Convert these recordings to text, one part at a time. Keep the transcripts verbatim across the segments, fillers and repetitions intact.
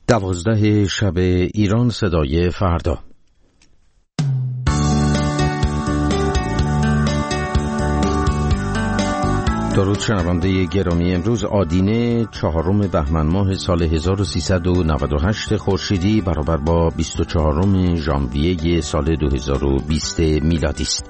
دوازده شب ایران، صدای فردا. درود شنونده گرامی. امروز آدینه چهارم بهمن ماه سال هزار و سیصد و نود و هشت خورشیدی برابر با بیست و چهارم ژانویه سال دو هزار و بیست میلادی است.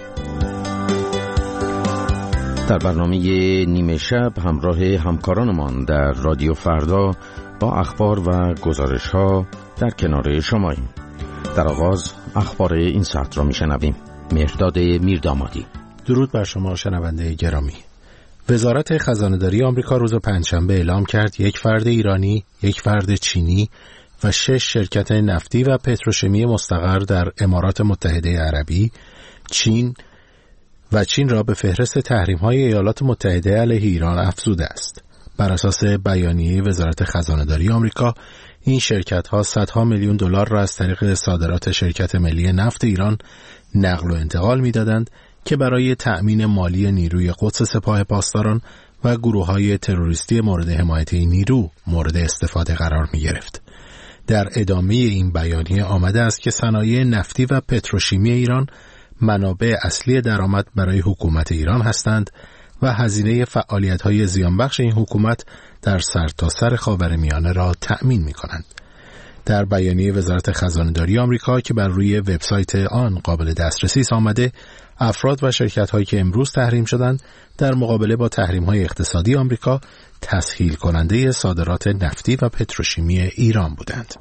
در برنامه نیمه شب همراه همکارانمان در رادیو فردا با اخبار و گزارش‌ها در کنار شماییم. در آغاز اخبار این ساعت را میشنویم. مهرداد میردامادی. درود بر شما شنونده گرامی. وزارت خزانه‌داری آمریکا روز پنجشنبه اعلام کرد یک فرد ایرانی، یک فرد چینی و شش شرکت نفتی و پتروشیمی مستقر در امارات متحده عربی، چین و چین را به فهرست تحریم‌های ایالات متحده علیه ایران افزوده است. بر اساس بیانیه وزارت خزانه‌داری آمریکا، این شرکت‌ها صدها میلیون دلار را از طریق صادرات شرکت ملی نفت ایران نقل و انتقال می‌دادند که برای تأمین مالی نیروی قدس سپاه پاسداران و گروه‌های تروریستی مورد حمایت این نیرو مورد استفاده قرار می‌گرفت. در ادامه این بیانیه آمده است که صنایع نفتی و پتروشیمی ایران منابع اصلی درآمد برای حکومت ایران هستند و هزینه فعالیت‌های زیانبخش این حکومت در سرتاسر خاورمیانه را تأمین می‌کنند. در بیانیه وزارت خزانه‌داری آمریکا که بر روی وبسایت آن قابل دسترسی است آمده، افراد و شرکت‌هایی که امروز تحریم شدند در مقابله با تحریم‌های اقتصادی آمریکا تسهیل کننده صادرات نفتی و پتروشیمی ایران بودند.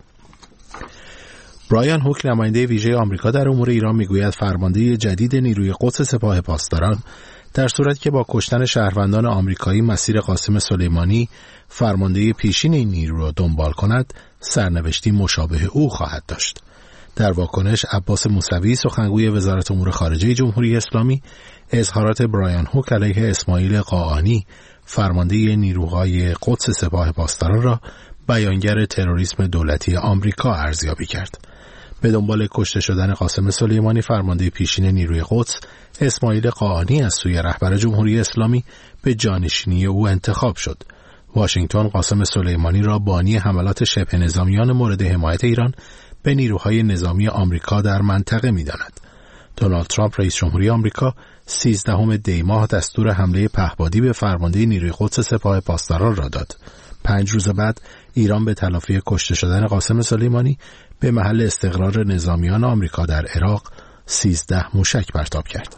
برایان هوک، نماینده ویژه آمریکا در امور ایران، میگوید فرمانده جدید نیروی قدس سپاه پاسداران در صورتی که با کشتن شهروندان آمریکایی مسیر قاسم سلیمانی فرمانده پیشین این نیرو را دنبال کند، سرنوشتی مشابه او خواهد داشت. در واکنش، عباس موسوی، سخنگوی وزارت امور خارجه جمهوری اسلامی، اظهارات برایان هوک علیه اسماعیل قاآنی فرمانده نیروهای قدس سپاه پاسداران را بیانگر تروریسم دولتی آمریکا ارزیابی کرد. به دنبال کشته شدن قاسم سلیمانی فرمانده پیشین نیروی قدس، اسماعیل قاآنی از سوی رهبر جمهوری اسلامی به جانشینی او انتخاب شد. واشنگتن قاسم سلیمانی را بانی حملات شبه نظامیان مورد حمایت ایران به نیروهای نظامی آمریکا در منطقه می‌داند. دونالد ترامپ رئیس جمهوری آمریکا سیزدهم دی ماه دستور حمله پهپادی به فرمانده نیروی قدس سپاه پاسداران را داد. پنج روز بعد ایران به تلافی کشته شدن قاسم سلیمانی به محل استقرار نظامیان آمریکا در عراق سیزده موشک پرتاب کرد.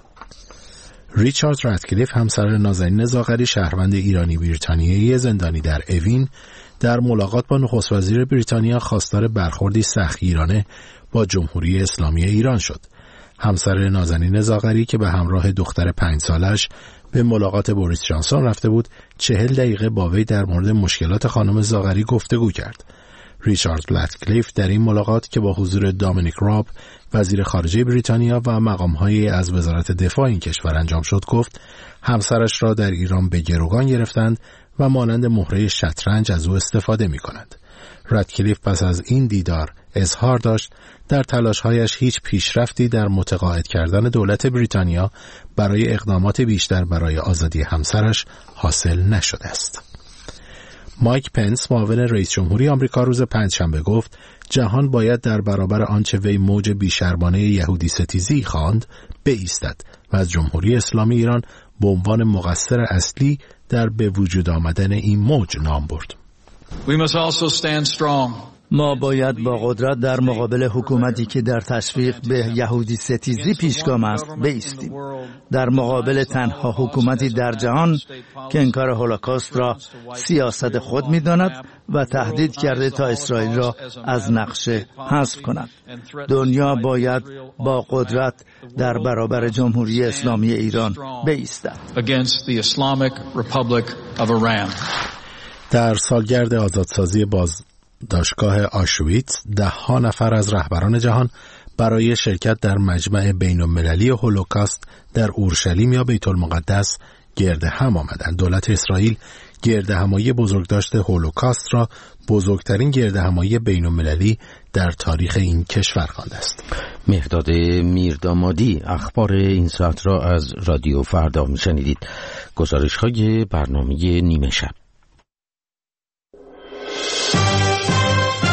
ریچارد رادکلیف، همسر نازنین زاغری، شهروند ایرانی بریتانیایی زندانی در اوین، در ملاقات با نخست وزیر بریتانیا خواستار برخوردی سختگیرانه با جمهوری اسلامی ایران شد. همسر نازنین زاغری که به همراه دختر پنج سالش به ملاقات بوریس جانسون رفته بود، چهل دقیقه با وی در مورد مشکلات خانم زاغری گفتگو کرد. ریچارد رادکلیف در این ملاقات که با حضور دامینیک راب، وزیر خارجه بریتانیا، و مقام‌های از وزارت دفاع این کشور انجام شد، گفت همسرش را در ایران به گروگان گرفتند و مانند مهره شطرنج از او استفاده می‌کنند. رادکلیف پس از این دیدار اظهار داشت در تلاش‌هایش هیچ پیشرفتی در متقاعد کردن دولت بریتانیا برای اقدامات بیشتر برای آزادی همسرش حاصل نشده است. مایک پنس، معاون رئیس جمهوری آمریکا، روز پنجشنبه گفت جهان باید در برابر آنچه وی موج بیشرمانه یهودی ستیزی خواند بایستد و از جمهوری اسلامی ایران به عنوان مقصر اصلی در به وجود آمدن این موج نام برد. We must also stand strong. ما باید با قدرت در مقابل حکومتی که در تشویق به یهودی ستیزی پیشگام است بایستیم. در مقابل تنها حکومتی در جهان که انکار هولوکاست را سیاست خود می‌داند و تهدید کرده تا اسرائیل را از نقشه حذف کند. دنیا باید با قدرت در برابر جمهوری اسلامی ایران بایستد. در سالگرد آزادسازی باز داشتگاه آشویتس، ده ها نفر از رهبران جهان برای شرکت در مجمع بین المللی هولوکاست در اورشلیم یا بیت المقدس گرد هم آمدند. دولت اسرائیل گرد همایی بزرگداشت هولوکاست را بزرگترین گرد همایی بین المللی در تاریخ این کشور خوانده است. مهرداد میردامادی اخبار این ساعت را از رادیو فردا میشنیدید. گزارش‌های برنامه نیمه شب.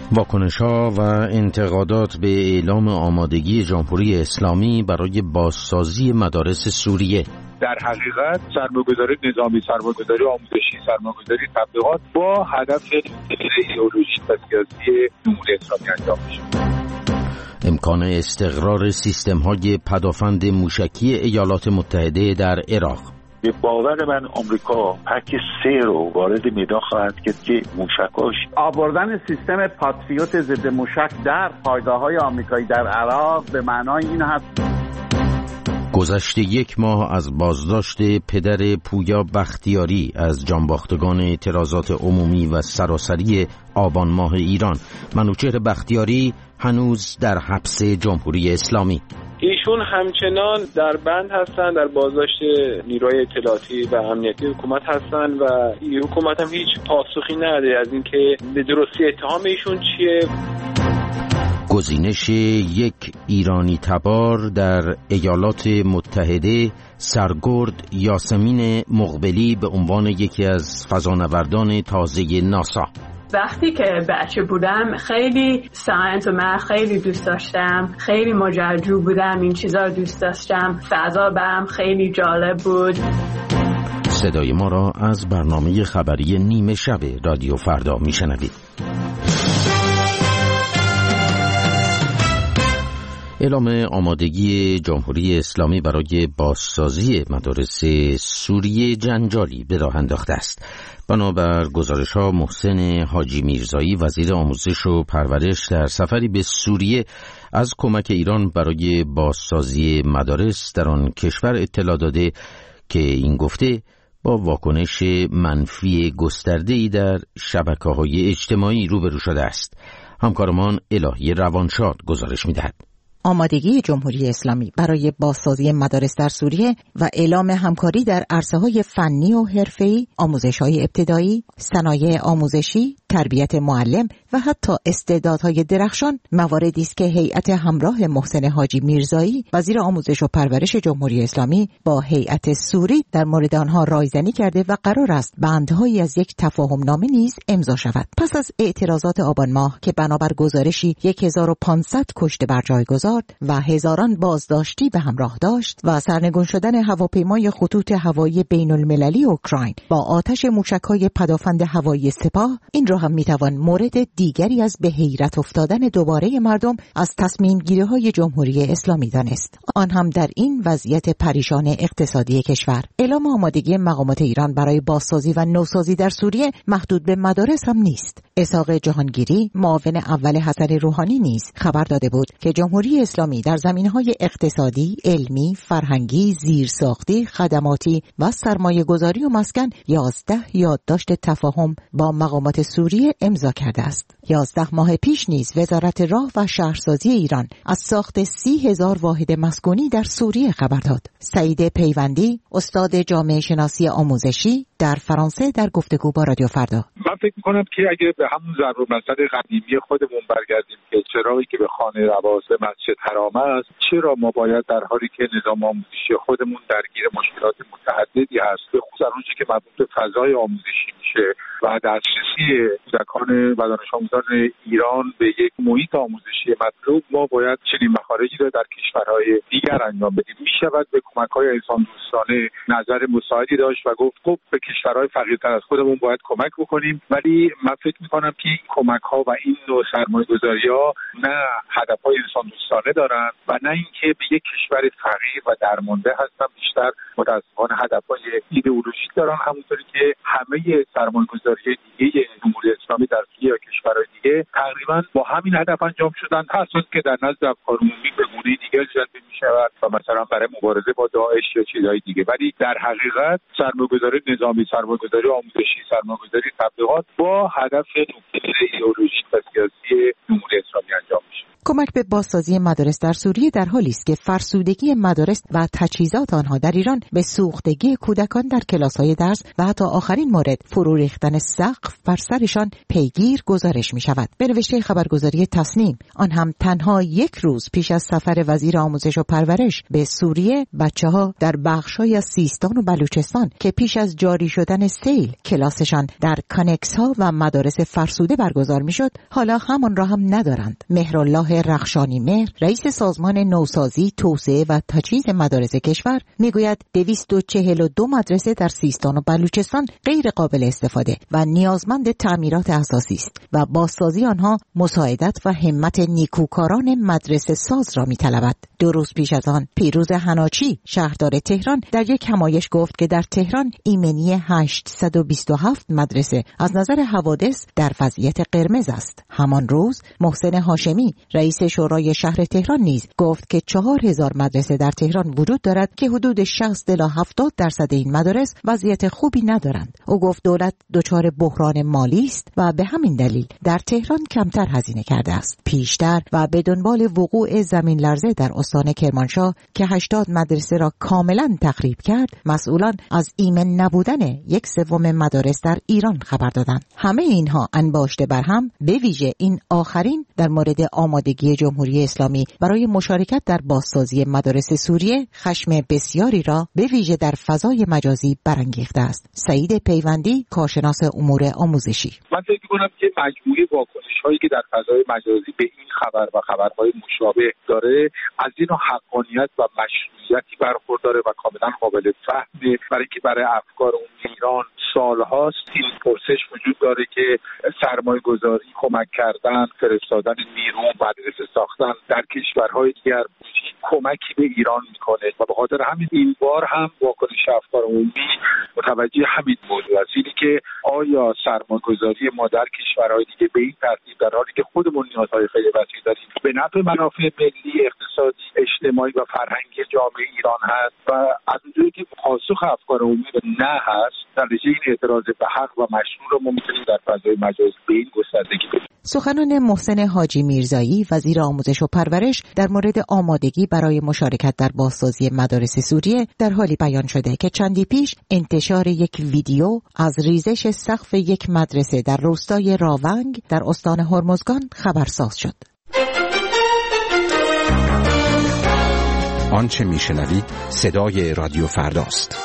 واکنش‌ها و انتقادات به اعلام آمادگی جمهوری اسلامی برای بازسازی مدارس سوریه. در حقیقت سرمایه‌گذاری نظامی، سرمایه‌گذاری آموزشی، سرمایه‌گذاری تبلیغات با هدف ایدئولوژیک و سیاسی جمهوری اسلامی انجام میشه. امکان استقرار سیستم‌های پدافند موشکی ایالات متحده در عراق. به باور من آمریکا پک سه رو وارد میدان خواهد کرد که موشکاش آوردن سیستم پاتریوت ضد موشک در پایگاه‌های آمریکایی در عراق به معنای این هست. گذشته یک ماه از بازداشت پدر پویا بختیاری از جانباختگان اعتراضات عمومی و سراسری آبان ماه ایران، منوچهر بختیاری هنوز در حبس جمهوری اسلامی. ایشون همچنان در بند هستند، در بازداشت نیروی اطلاعاتی و امنیتی حکومت هستند و این حکومت هم هیچ پاسخی نداره از اینکه به درستی اتهام ایشون چیه. گزینش یک ایرانی تبار در ایالات متحده، سرگرد یاسمین مقبلی به عنوان یکی از فضانوردان تازه ناسا. وقتی که بچه بودم خیلی ساینس و من خیلی دوست داشتم، خیلی ماجراجو بودم، این چیزا رو دوست داشتم، فضا برام خیلی جالب بود. صدای ما را از برنامه خبری نیمه شب رادیو فردا میشنوید. اعلام آمادگی جمهوری اسلامی برای بازسازی مدارس سوریه جنجالی به راه انداخته است. بنابر گزارش‌ها محسن حاجی میرزایی وزیر آموزش و پرورش در سفری به سوریه از کمک ایران برای بازسازی مدارس در آن کشور اطلاع داده که این گفته با واکنش منفی گسترده‌ای در شبکه‌های اجتماعی روبرو شده است. همکارمان الهی روانشاد گزارش می‌دهد. آمادگی جمهوری اسلامی برای بازسازی مدارس در سوریه و اعلام همکاری در عرصه‌های فنی و حرفه‌ای، آموزش‌های ابتدایی، صنایع آموزشی، تربیت معلم و حتی استعدادهای درخشان مواردی است که هیئت همراه محسن حاجی میرزایی وزیر آموزش و پرورش جمهوری اسلامی با هیئت سوری در مورد آنها رایزنی کرده و قرار است بندهایی از یک تفاهم‌نامه نیز امضا شود. پس از اعتراضات آبان ماه که بنابر گزارشی هزار و پانصد کشته بر جای گذاشت و هزاران بازداشتی به همراه داشت و سرنگون شدن هواپیمای خطوط هوایی بین المللی اوکراین با آتش موشک‌های پدافند هوایی سپاه، این را هم میتوان مورد دیگری از به حیرت افتادن دوباره مردم از تصمیم گیری های جمهوری اسلامی دانست، آن هم در این وضعیت پریشان اقتصادی کشور. اعلام آمادگی مقامات ایران برای بازسازی و نوسازی در سوریه محدود به مدارس هم نیست. اسحاق جهانگیری معاون اول حسن روحانی نیز خبر داده بود که جمهوری اسلامی در زمینه‌های اقتصادی، علمی، فرهنگی، زیرساختی، خدماتی و سرمایه‌گذاری و مسکن یازده یادداشت تفاهم با مقامات سوریه امضا کرده است. یازده ماه پیش نیز وزارت راه و شهرسازی ایران از ساخت سی هزار واحد مسکونی در سوریه خبر داد. سعید پیوندی، استاد جامعه شناسی آموزشی در فرانسه در گفتگو با رادیو فردا: من فکر می‌کنم که اگه به همون ضرب المثل قدیمی خودمون برگردیم که چراغی که به خانه رواز مسجد حرام است، چرا ما باید در حالی که نظام آموزشی خودمون درگیر مشکلات متعددی هست، به خصوص اونچه که مربوط به فضای آموزشی میشه و دسترسی کودکان و دانش آموزان ایران به یک محیط آموزشی مطلوب، ما باید چنین مخارجی را در کشورهای دیگر انجام بدیم. میشود به کمک‌های انسان دوستانه نظر مساعدی داشت و گفت خب به کشورهای فقیرتر از خودمون باید کمک بکنیم، ولی من فکر می‌کنم که این کمک‌ها و این نوع سرمایه‌گذاری‌ها نه هدف‌های انسان دوستانه دارن و نه اینکه به یک کشور فقیر و درمانده هستن، بیشتر متأسفانه هدف‌های ایدئولوژیک دارن، همونطوری که همه سرمایه‌گذاری دیگه جمهوری اسلامی در سوریه یا کشورهای دیگه تقریبا با همین هدف انجام شدن، هرچند که در نزد افکار عمومی به گونه دیگه جلوه می‌شود و مثلا برای مبارزه با داعش یا چیزهای دیگه، ولی در حقیقت سرمایه‌گذاری نظامی، سرمایه‌گذاری آموزشی، سرمایه‌گذاری تبلیغات با هدف ایدئولوژیک و سیاسی جمهوری اسلامی انجام میشه. کمک به بازسازی مدارس در سوریه در حالی است که فرسودگی مدارس و تجهیزات آنها در ایران به سوختگی کودکان در کلاس‌های درس و حتی آخرین مورد فرو ریختن سقف بر سرشان پیگیر گزارش می شود. به نوشته خبرگزاری تصنیم، آن هم تنها یک روز پیش از سفر وزیر آموزش و پرورش به سوریه، بچه‌ها در بخش‌های از سیستان و بلوچستان که پیش از جاری شدن سیل کلاسشان در کانکس‌ها و مدارس فرسوده برگزار می‌شد، حالا همان را هم ندارند. مهرالله رخشانی مهر، رئیس سازمان نوسازی، توسعه و تجهیز مدارس کشور، میگوید دویست و چهل و دو مدرسه در سیستان و بلوچستان غیر قابل استفاده و نیازمند تعمیرات اساسی است و بازسازی آنها مساعدت و همت نیکوکاران مدرسه ساز را می‌طلبد. دو روز پیش از آن پیروز حناچی، شهردار تهران، در یک همایش گفت که در تهران ایمنی هشتصد و بیست و هفت مدرسه از نظر حوادث در وضعیت قرمز است. همان روز محسن هاشمی، رئیس شورای شهر تهران، نیز گفت که چهار هزار مدرسه در تهران وجود دارد که حدود شصت الی هفتاد درصد این مدارس وضعیت خوبی ندارند. او گفت دولت دچار بحران مالی است و به همین دلیل در تهران کمتر هزینه کرده است. پیشتر و به دنبال وقوع زمین لرزه در استان کرمانشاه که هشتاد مدرسه را کاملا تخریب کرد، مسئولان از ایمن نبودن یک سوم مدارس در ایران خبر دادند. همه اینها انباشته بر هم، به ویژه این آخرین در مورد آمادگی جمهوری اسلامی برای مشارکت در بازسازی مدارس سوریه، خشم بسیاری را به ویژه در فضای مجازی برانگیخته است. سعید پیوندی، کارشناس امور آموزشی: من فکر می‌کنم که مجموعه واکنش‌هایی که در فضای مجازی به این خبر و خبرهای مشابه داره، از این حقانیت و مشروعیتی برخورداره و کاملا قابل فهمه، برای که برای افکار اون ایران سالهاست این پرسش وجود داره که سرمایه گذاری، کمک کردن، فرستادن نیرو، مدرسه ساختن در کشورهای دیگر کمکی به ایران میکنه و به خاطر همین این بار هم واکنش افکار عمومی متوجه همین موضوع است، اینی که آیا سرمایه گذاری ما در کشورهای دیگه به این ترتیب در حالی که خودمون نیازهای خیلی وسیع داریم به نفع منافع ملی، اقتصادی، اجتماعی و فرهنگی جامعه ایران هست و از اونجایی که پاسخ افکار عمومی به نه هست، در نتیجه این اعتراض به حق و مشروع رو ما میتونیم در فضای مجازی به این گستردگی بدیم. سخنان محسن حاجی میرزایی، وزیر آموزش و پرورش، در مورد آمادگی برای مشارکت در بازسازی مدارس سوریه در حالی بیان شده که چندی پیش انتشار یک ویدیو از ریزش سقف یک مدرسه در روستای راونگ در استان هرمزگان خبرساز شد. آنچه میشنوید صدای رادیو فرداست.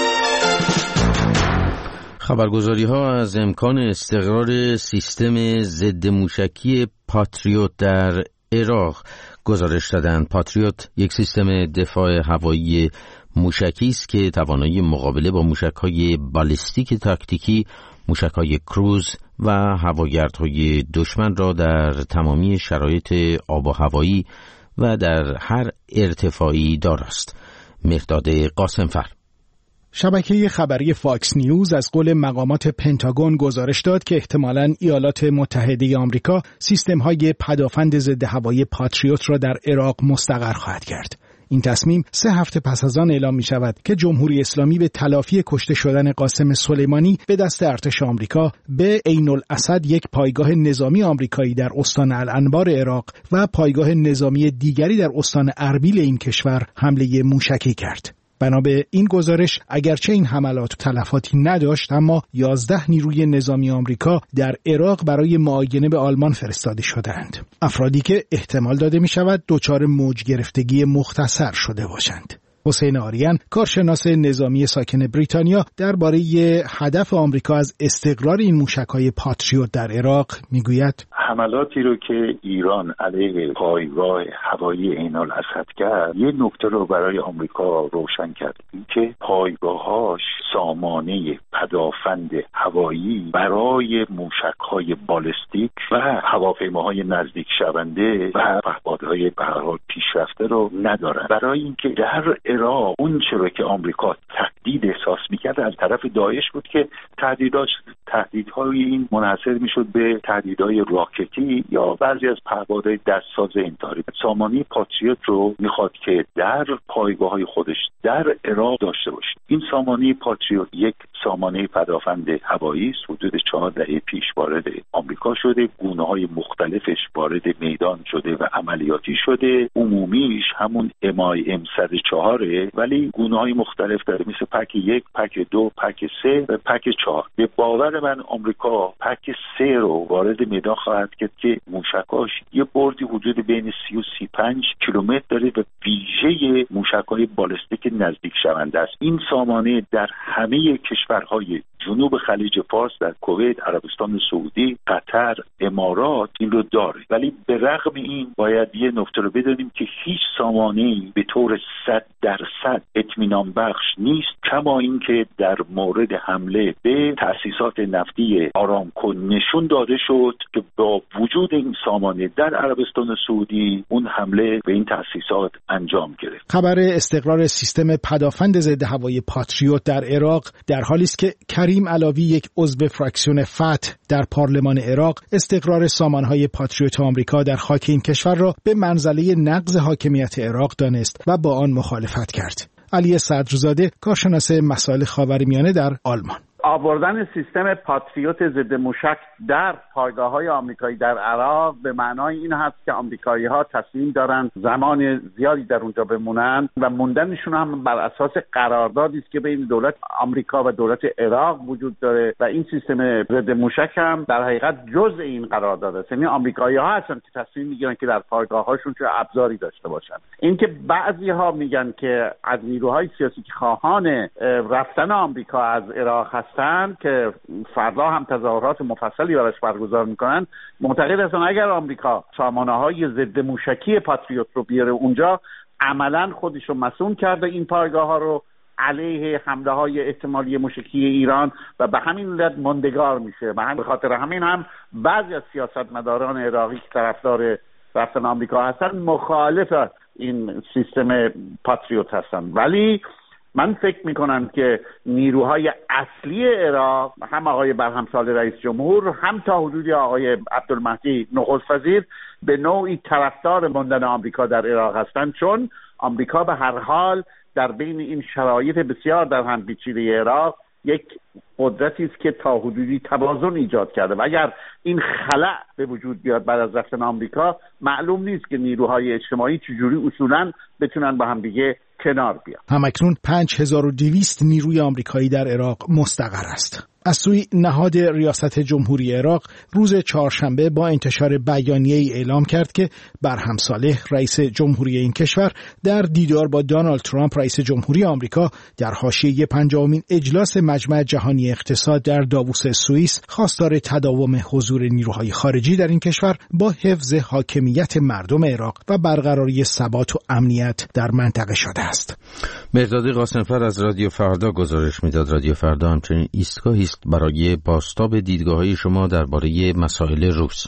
خبرگزاری ها از امکان استقرار سیستم ضد موشکی پاتریوت در عراق گزارش دادند. پاتریوت یک سیستم دفاع هوایی موشکی است که توانایی مقابله با موشک‌های بالستیک تاکتیکی، موشک‌های کروز و هواگردهای دشمن را در تمامی شرایط آب و هوایی و در هر ارتفاعی دارست. مهرداد قاسمفر. شبکه خبری فاکس نیوز از قول مقامات پنتاگون گزارش داد که احتمالاً ایالات متحده آمریکا سیستم‌های پدافند ضد هوایی پاتریوت را در عراق مستقر خواهد کرد. این تصمیم سه هفته پس از آن اعلام می شود که جمهوری اسلامی به تلافی کشته شدن قاسم سلیمانی به دست ارتش آمریکا به عین الاسد، یک پایگاه نظامی آمریکایی در استان الانبار عراق و پایگاه نظامی دیگری در استان اربیل این کشور حمله موشکی کرد. بنا به این گزارش اگرچه این حملات تلفاتی نداشت، اما یازده نیروی نظامی آمریکا در عراق برای معاینه به آلمان فرستاده شدند. افرادی که احتمال داده می شود دچار موج گرفتگی مختصر شده باشند. حسین آریان، کارشناس نظامی ساکن بریتانیا، درباره هدف آمریکا از استقرار این موشک‌های پاتریوت در عراق میگوید: حملاتی رو که ایران علیه پایگاه هوایی عین الاسد کرد، یه نکته رو برای آمریکا روشن کرد، اینکه پایگاه‌هاش سامانه پدافند هوایی برای موشک‌های بالستیک و هواپیماهای نزدیک شونده و پهپادهای به هر حال پیشرفته رو ندارن. برای اینکه در عراق اون چرا که آمریکا تهدید احساس می‌کرد از طرف داعش بود که تهدیدات تهدیدهای این منحصر میشد به تهدیدهای راکتی یا بعضی از پهپادهای دستساز انتحاری. سامانه پاتریوت رو میخواد که در پایگاه‌های خودش در عراق داشته باشه. این سامانه پاتریوت یک سامانه پدافند هوایی است. حدود چهار دهه پیش وارد آمریکا شده، گونه‌های مختلفش وارد میدان شده و عملیاتی شده. عمومیش همون ام آی ام صد و چهار ولی گونه‌های مختلف داره، مثل پک یک، پک دو، پک سه و پک چهار. به باور من آمریکا پک سه رو وارد میدان خواهد کرد که موشکاش یه بردی حدود بین سی و سی و پنج کیلومتر داره و ویژه موشک‌های بالستیک نزدیک شونده است. این سامانه در همه کشورهای جنوب خلیج فارس، در کویت، عربستان سعودی، قطر، امارات این رو داره. ولی به رغم این باید یه نکته رو بدونیم که هیچ سامانه‌ای به طور صد درصد اطمینان بخش نیست، کما اینکه در مورد حمله به تأسیسات نفتی آرامکو نشون داده شد که با وجود این سامانه در عربستان سعودی اون حمله به این تأسیسات انجام گرفت. خبر استقرار سیستم پدافند ضد هوایی پاتریوت در عراق در حالی است که کریم علاوی، یک عضو فراکسیون فتح در پارلمان عراق، استقرار سامانهای پاتریوت آمریکا در خاک این کشور را به منزله نقض حاکمیت عراق دانست و با آن مخالفت کرد. علی صدرزاده، کارشناس مسائل خاورمیانه در آلمان: آوردن سیستم پاتریوت ضد موشک در پایگاه‌های آمریکایی در عراق به معنای این هست که آمریکایی‌ها تصمیم دارن زمان زیادی در اونجا بمونن و موندنشون هم بر اساس قراردادی است که بین دولت آمریکا و دولت عراق وجود داره و این سیستم ضد موشک هم در حقیقت جزء این قرارداد است. یعنی آمریکایی‌ها هستن که تصمیم میگیرن که در پایگاه‌هاشون چه ابزاری داشته باشن. اینکه بعضی‌ها میگن که از نیروهای سیاسی که خواهان رفتن آمریکا از عراق هستن که فردا هم تظاهرات مفصلی براش برگزار میکنن، معتقد هستن اگر آمریکا سامانه‌های ضد موشکی پاتریوت رو بیاره اونجا، عملاً خودش رو مسئول کرده این پایگاه‌ها رو علیه حمله‌های احتمالی موشکی ایران و به همین علت ماندگار میشه. و هم به خاطر همین هم بعضی از سیاستمداران عراقی که طرفدار رفتن آمریکا هستن مخالف این سیستم پاتریوت هستن. ولی من فکر میکنم که نیروهای اصلی عراق، هم آقای برهمسال رئیس جمهور، هم تا حدودی آقای عبدالمهدی نخست وزیر، به نوعی طرفدار ماندن آمریکا در عراق هستند، چون آمریکا به هر حال در بین این شرایط بسیار در هم پیچیده عراق یک قدرتی است که تا حدودی توازن ایجاد کرده و اگر این خلأ به وجود بیاد بعد از رفتن آمریکا، معلوم نیست که نیروهای اجتماعی چجوری اصولاً بتونن با هم دیگه کنار بیان. همکنون پنج هزار و دویست نیروی آمریکایی در عراق مستقر است. از سوی نهاد ریاست جمهوری عراق روز چهارشنبه با انتشار بیانیه‌ای اعلام کرد که برهم صالح رئیس جمهوری این کشور در دیدار با دونالد ترامپ رئیس جمهوری آمریکا در حاشیه پنجمین اجلاس مجمع جهانی اقتصاد در داووس سوئیس خواستار تداوم حضور نیروهای خارجی در این کشور با حفظ حاکمیت مردم عراق و برقراری ثبات و امنیت در منطقه شده است. مهرداد قاسمفر از رادیو فردا گزارش میداد. رادیو فردا همچنین ایستگاهی است برای بازتاب دیدگاه‌های شما درباره مسائل روز.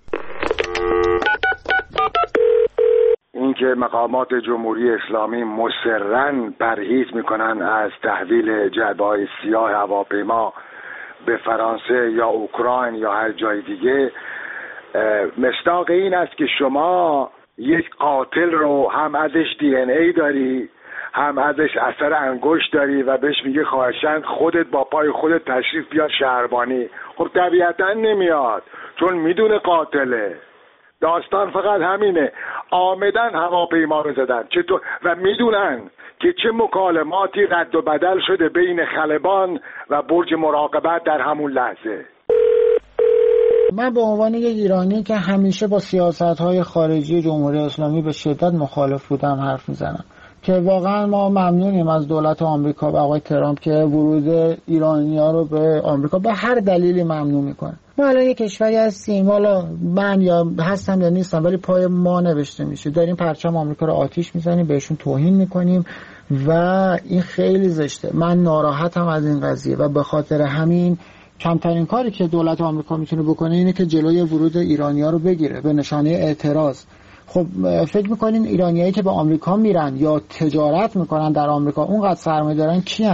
اینکه مقامات جمهوری اسلامی مصرراً پرهیز میکنن از تحویل جعبه‌های سیاه هواپیما به فرانسه یا اوکراین یا هر جای دیگه، مصداق این است که شما یک قاتل رو هم ازش دی ان ای داری، هم ازش اثر انگشت داری و بهش میگه خواهشاً خودت با پای خودت تشریف بیار شهربانی. خب طبیعتاً نمیاد، چون میدونه قاتله. داستان فقط همینه، آمدن هواپیما رو زدن چطور و میدونن که چه مکالماتی رد و بدل شده بین خلبان و برج مراقبت در همون لحظه. من به عنوان یک ایرانی که همیشه با سیاست‌های خارجی جمهوری اسلامی به شدت مخالف بودم حرف میزنم که واقعا ما ممنونیم از دولت آمریکا و آقای ترامپ که ورود ایرانی‌ها رو به آمریکا به هر دلیلی ممنوع میکنه. ما الان یک کشوری هستیم، حالا من یا هستم یا نیستم، ولی پای ما نوشته میشه داریم پرچم آمریکا رو آتیش میزنیم، بهشون توهین میکنیم و این خیلی زشته. من ناراحتم از این قضیه و به خاطر همین کمترین کاری که دولت آمریکا میتونه بکنه اینه که جلوی ورود ایرانی‌ها رو بگیره به نشانه اعتراض. خب فکر میکنین ایرانیایی که به آمریکا میرن یا تجارت میکنن در آمریکا اونقدر سرمایه دارن کیان؟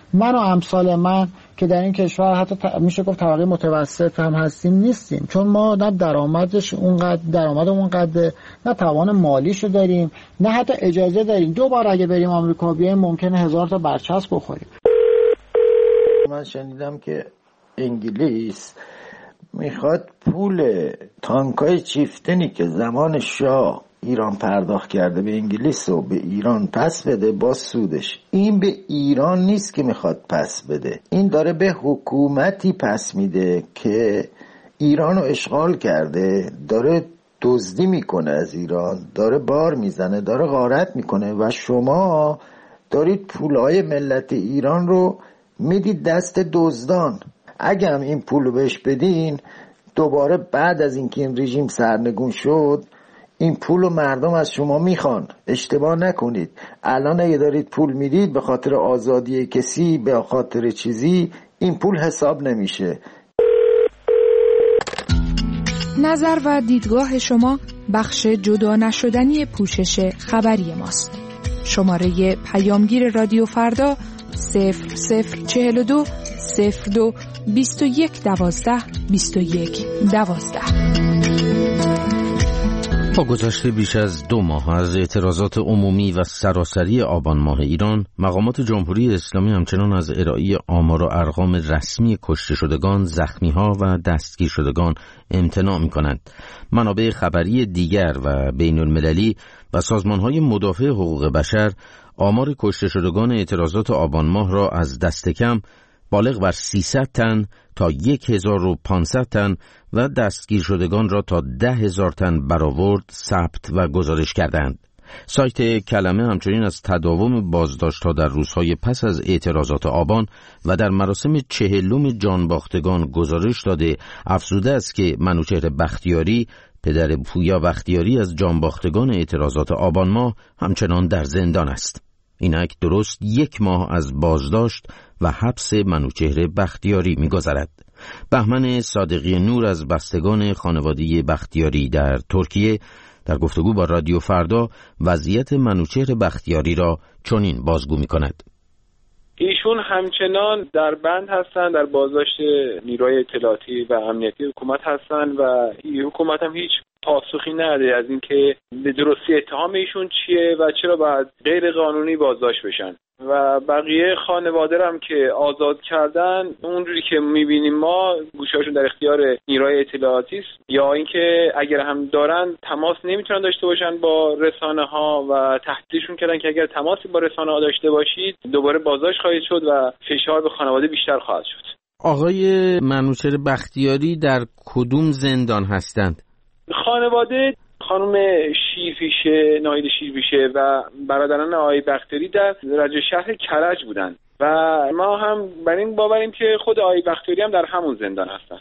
من و امثال من که در این کشور حتی میشه گفت طبقه متوسط هم هستیم نیستیم، چون ما نه درآمدش اونقدر درآمدمون قد، نه توان مالیشو داریم، نه حتی اجازه داریم دو بار اگه بریم آمریکا بیایم ممکنه هزار تا برچسب بخوریم. من شنیدم که انگلیس میخواد پول تانکای چیفتنی که زمان شاه ایران پرداخت کرده به انگلیس و به ایران پس بده با سودش. این به ایران نیست که میخواد پس بده، این داره به حکومتی پس میده که ایران رو اشغال کرده، داره دزدی میکنه از ایران، داره بار میزنه، داره غارت میکنه و شما دارید پولهای ملت ایران رو میدید دست دزدان. اگه هم این پول رو بهش بدین، دوباره بعد از اینکه این رژیم سرنگون شد این پول رو مردم از شما میخوان. اشتباه نکنید، الان اگه دارید پول میدید به خاطر آزادی کسی، به خاطر چیزی، این پول حساب نمیشه. نظر و دیدگاه شما بخش جدا نشدنی پوشش خبری ماست. شماره پیامگیر رادیو فردا صفر صفر چهل و دو صفر دو بیست و یک دوازده بیست و یک دوازده. با گذشته بیش از دو ماه از اعتراضات عمومی و سراسری آبان ماه ایران، مقامات جمهوری اسلامی همچنان از ارائه آمار و ارقام رسمی کشته شدگان، زخمی‌ها و دستگیر شدگان امتناع می‌کنند. منابع خبری دیگر و بین‌المللی و سازمان‌های مدافع حقوق بشر آمار کشته شدگان اعتراضات آبان ماه را از دست کم بالغ بر سیصد تن تا هزار و پانصد تن و دستگیر شدگان را تا ده هزار تن برآورد، ثبت و گزارش کردند. سایت کلمه همچنین از تداوم بازداشت‌ها در روزهای پس از اعتراضات آبان و در مراسم چهلم جانباختگان گزارش داده افزوده است که منوچهر بختیاری، پدر پویا بختیاری از جانباختگان اعتراضات آبان ماه، همچنان در زندان است. اینک درست یک ماه از بازداشت و حبس منوچهر بختیاری می‌گذرد. بهمن صادقی نور از بستگان خانواده بختیاری در ترکیه در گفتگو با رادیو فردا وضعیت منوچهر بختیاری را چنین بازگو می‌کند. ایشون همچنان در بند هستند، در بازداشت نیروی اطلاعاتی و امنیتی حکومت هستند و این حکومت هم هیچ پاسخی نداره از اینکه به درستی اتهام ایشون چیه و چرا باید غیر قانونی بازداشت بشن. و بقیه خانواده هم که آزاد کردن، اونجوری که میبینیم ما، گوشهاشون در اختیار نیروی اطلاعاتی است، یا اینکه اگر هم دارن تماس نمیتونن داشته باشن با رسانه ها و تهدیدشون کردن که اگر تماسی با رسانه ها داشته باشید دوباره بازداشت خواهید شد و فشار به خانواده بیشتر خواهد شد. آقای منوچهر بختیاری در کدوم زندان هستند؟ خانواده خانم شیرفیشه، ناهید شیرفیشه و برادران آقای بختیاری در رجع شهر کرج بودند و ما هم بر این باوریم که خود آقای بختیاری هم در همون زندان هستن.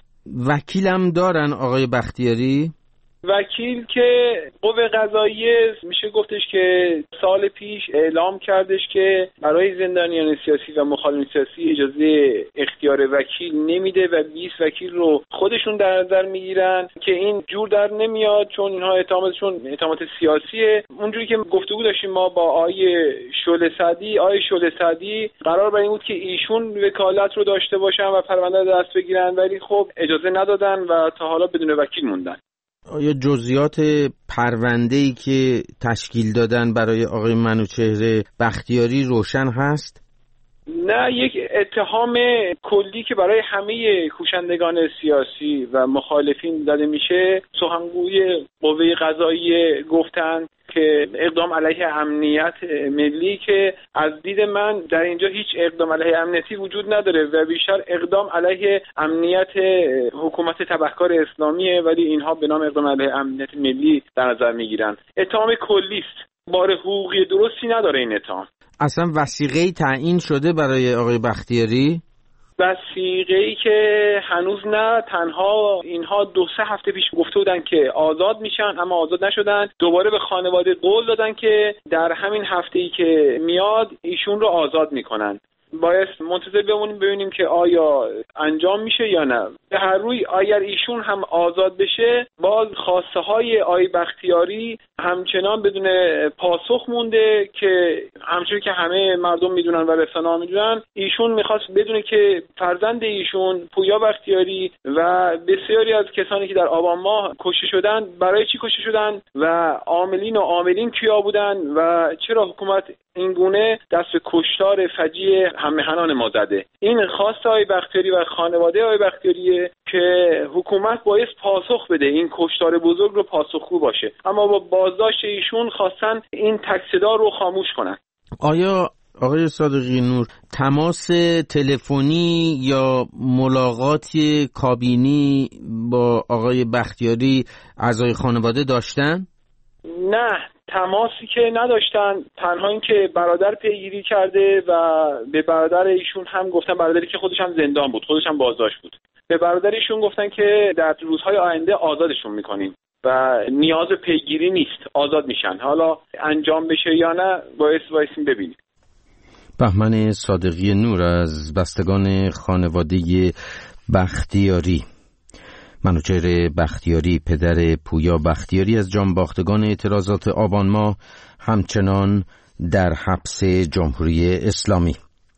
وکیلم دارن آقای بختیاری؟ وکیل که قوه قضاییه میشه گفتش که سال پیش اعلام کردش که برای زندانیان سیاسی و مخالفین سیاسی اجازه اختیار وکیل نمیده و بیست وکیل رو خودشون در نظر میگیرن که این جور در نمیاد چون اینها اتهاماتشون اتهامات سیاسیه. اونجوری که گفتگو داشتیم ما با آقای شعله سعدی، آقای شعله سعدی قرار بر این بود که ایشون وکالت رو داشته باشن و پرونده دست بگیرن، ولی خب اجازه ندادن و تا حالا بدون وکیل موندن. آیا جزئیات پرونده‌ای که تشکیل دادن برای آقای منوچهر بختیاری روشن هست؟ نه، یک اتهام کلی که برای همه کوشندگان سیاسی و مخالفین داده میشه. سخنگوی قوه قضاییه گفتن که اقدام علیه امنیت ملی، که از دید من در اینجا هیچ اقدام علیه امنیتی وجود نداره و بیشتر اقدام علیه امنیت حکومت تبهکار اسلامیه، ولی اینها به نام اقدام علیه امنیت ملی در نظر میگیرن. اتهام کلی است، بار حقوقی درستی نداره این اتهام. اصلا وثیقه‌ای تعیین شده برای آقای بختیاری؟ وثیقه‌ای که هنوز نه، تنها اینها دو سه هفته پیش گفته بودن که آزاد میشن اما آزاد نشدن. دوباره به خانواده قول دادن که در همین هفته‌ای که میاد ایشون رو آزاد میکنن. باید منتظر بمونیم ببینیم که آیا انجام میشه یا نه. به هر روی اگر ایشون هم آزاد بشه باز خواسته های آقای بختیاری همچنان بدون پاسخ مونده که همچنین که همه مردم میدونن و رسانه‌ها میدونن ایشون میخواست بدونه که فرزند ایشون پویا بختیاری و بسیاری از کسانی که در آبان ماه کشته شدن برای چی کشته شدن و عاملین و عاملین کیا بودن و چرا حکومت این گونه دست به کشتار فجیع هم‌مهنان ما زده. این خواست آقای بختیاری و خانواده آقای بختیاریه که حکومت باید پاسخ بده، این کشتار بزرگ رو پاسخگو باشه، اما با بازداشت ایشون خواستن این تک صدا رو خاموش کنن. آیا آقای صادقی نور تماس تلفنی یا ملاقات کابینی با آقای بختیاری اعضای خانواده داشتن؟ نه، تماسی که نداشتن، تنها این که برادر پیگیری کرده و به برادر ایشون هم گفتن، برادری که خودش هم زندان بود، خودش هم بازداشت بود، به برادر ایشون گفتن که در روزهای آینده آزادشون میکنیم و نیاز پیگیری نیست، آزاد میشن. حالا انجام بشه یا نه باید وایسیم ببینیم. بهمن صادقی نور از بستگان خانواده بختیاری. منوچهر بختیاری پدر پویا بختیاری از جانباختگان اعتراضات آبان ماه همچنان در حبس جمهوری اسلامی.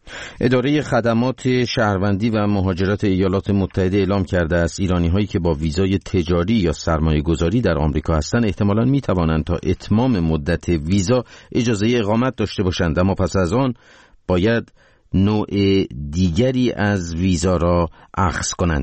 اداره خدمات شهروندی و مهاجرت ایالات متحده اعلام کرده است ایرانی هایی که با ویزای تجاری یا سرمایه گذاری در آمریکا هستند احتمالاً می توانند تا اتمام مدت ویزا اجازه اقامت داشته باشند، اما پس از آن باید نوع دیگری از ویزا را اخذ کنند.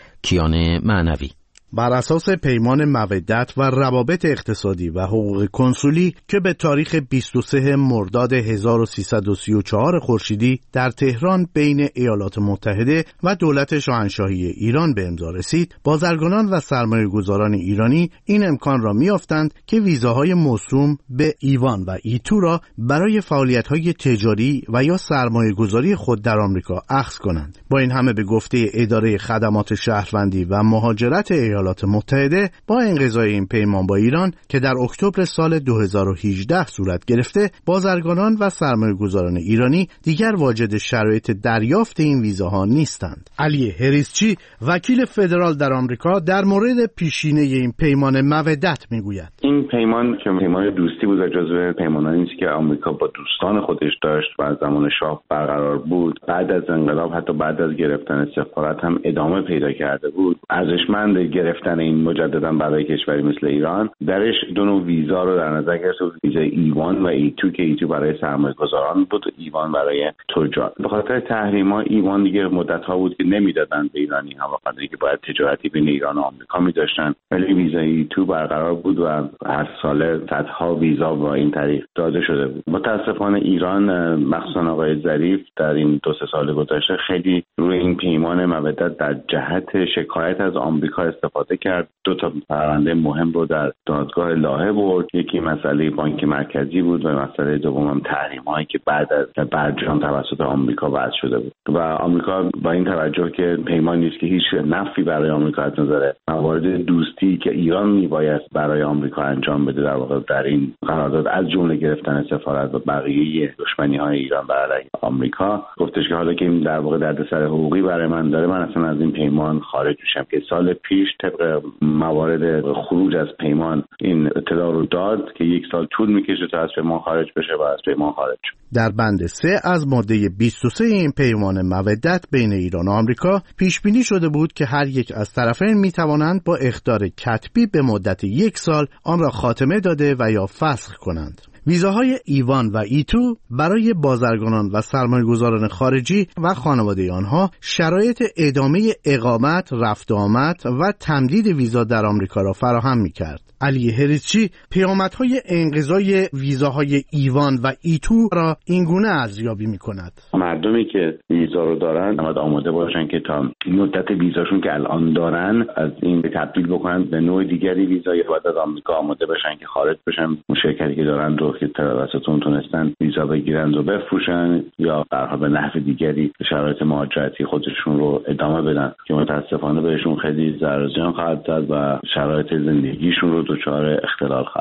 کیان معنوی. بر اساس پیمان مودت و روابط اقتصادی و حقوق کنسولی که به تاریخ بیست و سوم مرداد هزار و سیصد و سی و چهار خورشیدی در تهران بین ایالات متحده و دولت شاهنشاهی ایران به امضا رسید، بازرگانان و سرمایه‌گذاران ایرانی این امکان را می‌یافتند که ویزاهای موسوم به ایوان و ایتو را برای فعالیت‌های تجاری و یا سرمایه‌گذاری خود در آمریکا اخذ کنند. با این همه به گفته اداره خدمات شهروندی و مهاجرت ایالات متحده، با انقضای این پیمان با ایران که در اکتبر سال دو هزار و هجده صورت گرفته، بازرگانان و سرمایه‌گذاران ایرانی دیگر واجد شرایط دریافت این ویزاها نیستند. علی هریسچی، وکیل فدرال در آمریکا، در مورد پیشینه این پیمان مودت میگوید: این پیمان که پیمان دوستی بود و جزو پیمانانی است که آمریکا با دوستان خودش داشت و از زمان شاه برقرار بود. بعد از انقلاب، حتی بعد از گرفتن سفارت هم ادامه پیدا کرده بود. ارزشمند گرفتن این مجددا برای کشوری مثل ایران. درش دو نوع ویزا رو در نظر گرفته بود، ویزای ایوان و ایتو که ایتو برای سرمایه‌گذاران بود، ایوان برای تجار. به خاطر تحریم‌ها ایوان دیگه مدت‌ها بود که نمیدادن به ایرانی ها، وقتی که باید تجارتی بین ایران و آمریکا می‌داشتن، ولی ویزای ایتو برقرار بود و هر سال صدها ویزا با این طریق داده شده بود. متأسفانه ایران، مخصوصا آقای ظریف، در این دو سه سال گذشته خیلی روی این پیمان مودت در جهت شکایت از آمریکا استفاده کرد. دو تا پرونده مهم رو در دادگاه لاهه برد. یکی مسئله بانک مرکزی بود و مسئله دوم هم تحریم‌هایی که بعد از برجام توسط آمریکا وضع شده بود. و آمریکا با این توجه که پیمان نیست که هیچ نفعی برای آمریکا از نظر موارد دوستی که ایران میبایست برای آمریکا انجام بده، در واقع در این قرارداد از جمله گرفتن سفارت و بقیه دشمنی‌های ایران بر علیه آمریکا، گفتش که حالا که این در واقع دردسر حقوقی برای من داره، من اصلا از این پیمان خارج میشم. که سال پیش طبق موارد خروج از پیمان این اطلاع رو داد که یک سال طول میکشه تا از پیمان خارج بشه و از پیمان خارج شد. در بند سه از ماده بیست و سه این پیمان مودت بین ایران و آمریکا پیش بینی شده بود که هر یک از طرفین می توانند با اخطار کتبی به مدت یک سال آن را خاتمه داده و یا فسخ کنند. ویزاهای ایوان و ایتو برای بازرگانان و سرمایه‌گذاران خارجی و خانواده آنها شرایط ادامه اقامت، رفت و آمد و تمدید ویزا در آمریکا را فراهم می‌کرد. علی هریسچی پیامدهای انقضای ویزاهای ایوان و ایتو را اینگونه ارزیابی می‌کند: مردمی که ویزا رو دارن باید آماده باشن که تا مدت ویزاشون که الان دارن از این تبدیل بکنن به نوع دیگری ویزا، یا بعد از آمریکا آماده باشن که خارج بشن، اون شرکتی که دارن رو که توسطون تونستن ویزا بگیرن و بفروشن، یا برها به نحو دیگری شرایط مهاجرتی خودشون رو ادامه بدن که متاسفانه بهشون خیلی ضرر زیان خواهد داد و شرایط زندگیشون رو دچار اختلال خواهد.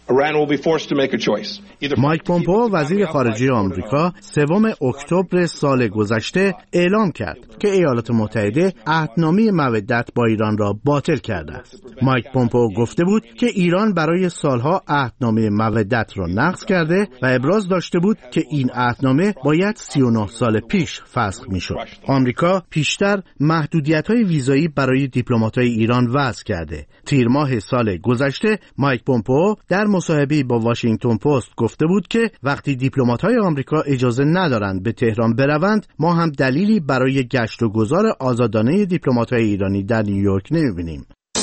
مایک پومپئو وزیر خارجه آمریکا سوم اکتبر سال گذشته اعلام کرد که ایالات متحده عهدنامه مودت با ایران را باطل کرده است. مایک پومپئو گفته بود که ایران برای سالها عهدنامه مودت را نقض کرده و ابراز داشته بود که این عهدنامه باید سی و نه سال پیش فسخ میشد. آمریکا پیشتر محدودیت‌های ویزایی برای دیپلمات‌های ایران وضع کرده. تیر ماه سال گذشته مایک پومپئو در مصاحبه‌ای با واشنگتن پست گفته بود که وقتی دیپلمات‌های آمریکا اجازه ندارند به تهران بروند، ما هم دلیلی برای گشت و گذار آزادانه دیپلمات‌های ایرانی در نیویورک نمی‌بینیم.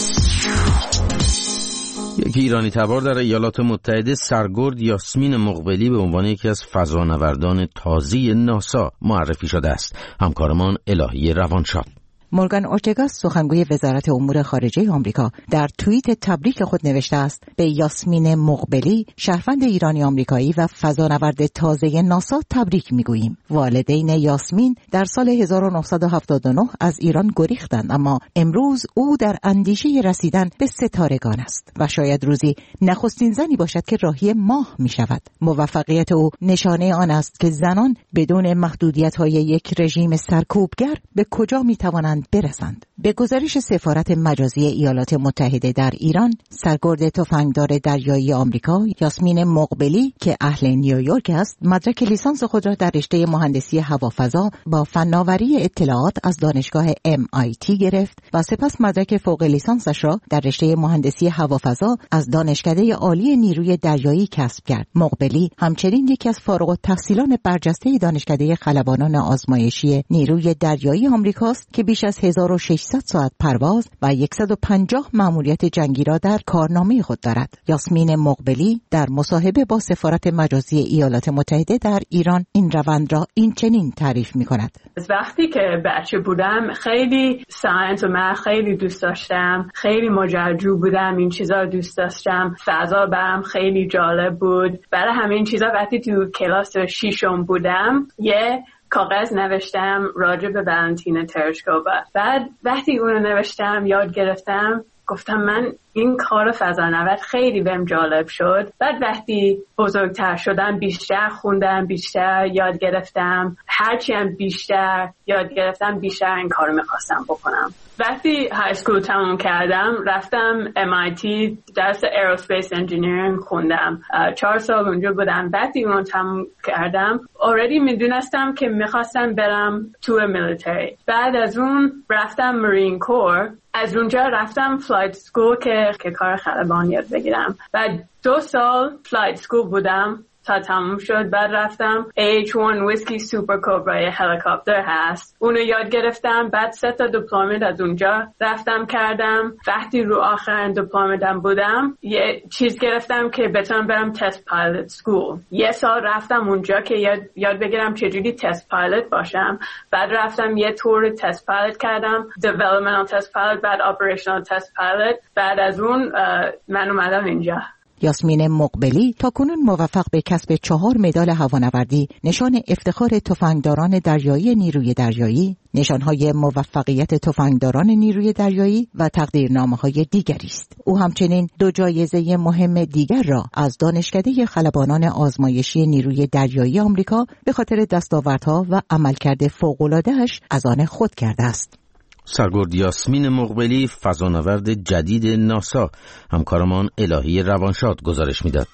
یک ایرانی تبار در ایالات متحده سرگرد یاسمین مقبلی به عنوان یکی از فضانوردان تازه ناسا معرفی شده است. همکارمان الهی روانشاد. مورگان اورتگا سخنگوی وزارت امور خارجه آمریکا در توییت تبریک خود نوشته است به یاسمین مقبلی شهروند ایرانی آمریکایی و فضانورد تازه ناسا تبریک میگوییم. والدین یاسمین در سال هزار و نهصد و هفتاد و نه از ایران گریختند، اما امروز او در اندیشه رسیدن به ستارگان است و شاید روزی نخستین زنی باشد که راهی ماه می شود. موفقیت او نشانه آن است که زنان بدون محدودیت‌های یک رژیم سرکوبگر به کجا می توانند برسند. به گزارش سفارت مجازی ایالات متحده در ایران، سرگرد تفنگدار دریایی آمریکا یاسمین مقبلی که اهل نیویورک است، مدرک لیسانس خود را در رشته مهندسی هوافضا با فناوری اطلاعات از دانشگاه ام آی تی گرفت و سپس مدرک فوق لیسانسش را در رشته مهندسی هوافضا از دانشکده عالی نیروی دریایی کسب کرد. مقبلی همچنین یکی از فارغ التحصیلان برجسته دانشکده خلبانان آزمایشی نیروی دریایی آمریکاست که بیش از هزار و ششصد ساعت پرواز و صد و پنجاه مأموریت جنگی را در کارنامه خود دارد. یاسمین مقبلی در مصاحبه با سفارت مجازی ایالات متحده در ایران این روند را این چنین تعریف می کند. وقتی که بچه بودم خیلی ساینس و من خیلی دوست داشتم، خیلی ماجراجو بودم، این چیزا رو دوست داشتم، فضا برام خیلی جالب بود. برای همین چیزا وقتی تو کلاس ششم بودم یه کاغذ نوشتم راجع به والنتینا ترشکووا. بعد وقتی اون رو نوشتم یاد گرفتم، گفتم من این کار فضانورد خیلی بهم جالب شد. بعد وقتی بزرگتر شدم بیشتر خوندم، بیشتر یاد گرفتم، هرچی هم بیشتر یاد گرفتم بیشتر این کار رو میخواستم بکنم. وقتی های اسکول تموم کردم رفتم ام آی تی درس ایروسپیس انجینیرینگ خوندم. چهار سال اونجا بودم. وقتی اون تموم کردم اوردی میدونستم که میخواستم برم تو میلیتری. بعد از اون رفتم مارین کور. از اونجا رفتم فلایت سکول که که کار خلبان یاد بگیرم. بعد دو سال فلایت سکول بودم تا تموم شد. بعد رفتم ایچ وان ویسکی سوپر کوبرا یه هلیکوپتر هست، اونو یاد گرفتم. بعد سه تا دیپلمات از اونجا رفتم کردم. وقتی رو آخرین دیپلماتم بودم یه چیز گرفتم که بتونم برم تست پایلوت سکول. یه سال رفتم اونجا که یاد, یاد بگیرم چجوری تست پایلوت باشم. بعد رفتم یه تور تست پایلوت کردم، دیولپمنتال تست پایلوت، بعد اپریشنال تست پایلوت. بعد از اون من اومدم اینجا. یاسمین مقبلی تاکنون موفق به کسب چهار مدال هوانوردی، نشان افتخار تفنگداران دریایی نیروی دریایی، نشانهای موفقیت تفنگداران نیروی دریایی و تقدیرنامه‌های دیگری است. او همچنین دو جایزه مهم دیگر را از دانشکده خلبانان آزمایشی نیروی دریایی آمریکا به خاطر دستاوردها و عملکرد فوق‌العاده‌اش از آن خود کرده است. سرگرد یاسمین مقبلی فضانورد جدید ناسا. همکارمان الهی روانشاد گزارش میداد.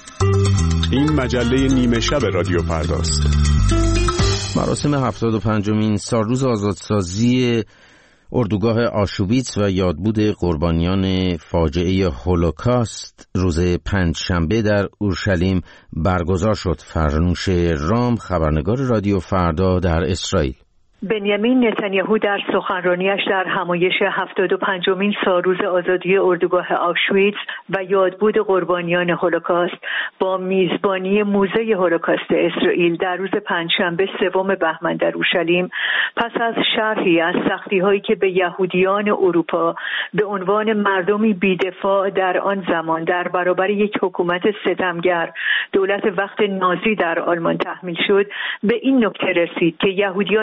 این مجله نیمه شب رادیو فرداست. مراسم هفتاد و پنجمین سالروز آزادسازی اردوگاه آشوبیتس و یادبود قربانیان فاجعه هولوکاست روز پنجشنبه در اورشلیم برگزار شد. فرنوش رام، خبرنگار رادیو فردا در اسرائیل. بنیامین نتانیاهو در سخنرانیش در همایش هفتاد و پنجمین سالروز آزادی اردوگاه آشویتس و یادبود قربانیان هولوکاست با میزبانی موزه هولوکاست اسرائیل در روز پنجشنبه سوم بهمن در اورشلیم پس از شرحی از سختی‌هایی که به یهودیان اروپا به عنوان مردمی بی‌دفاع در آن زمان در برابر یک حکومت ستمگر دولت وقت نازی در آلمان تحمیل شد، به این نکته رسید که یهودیان اکنون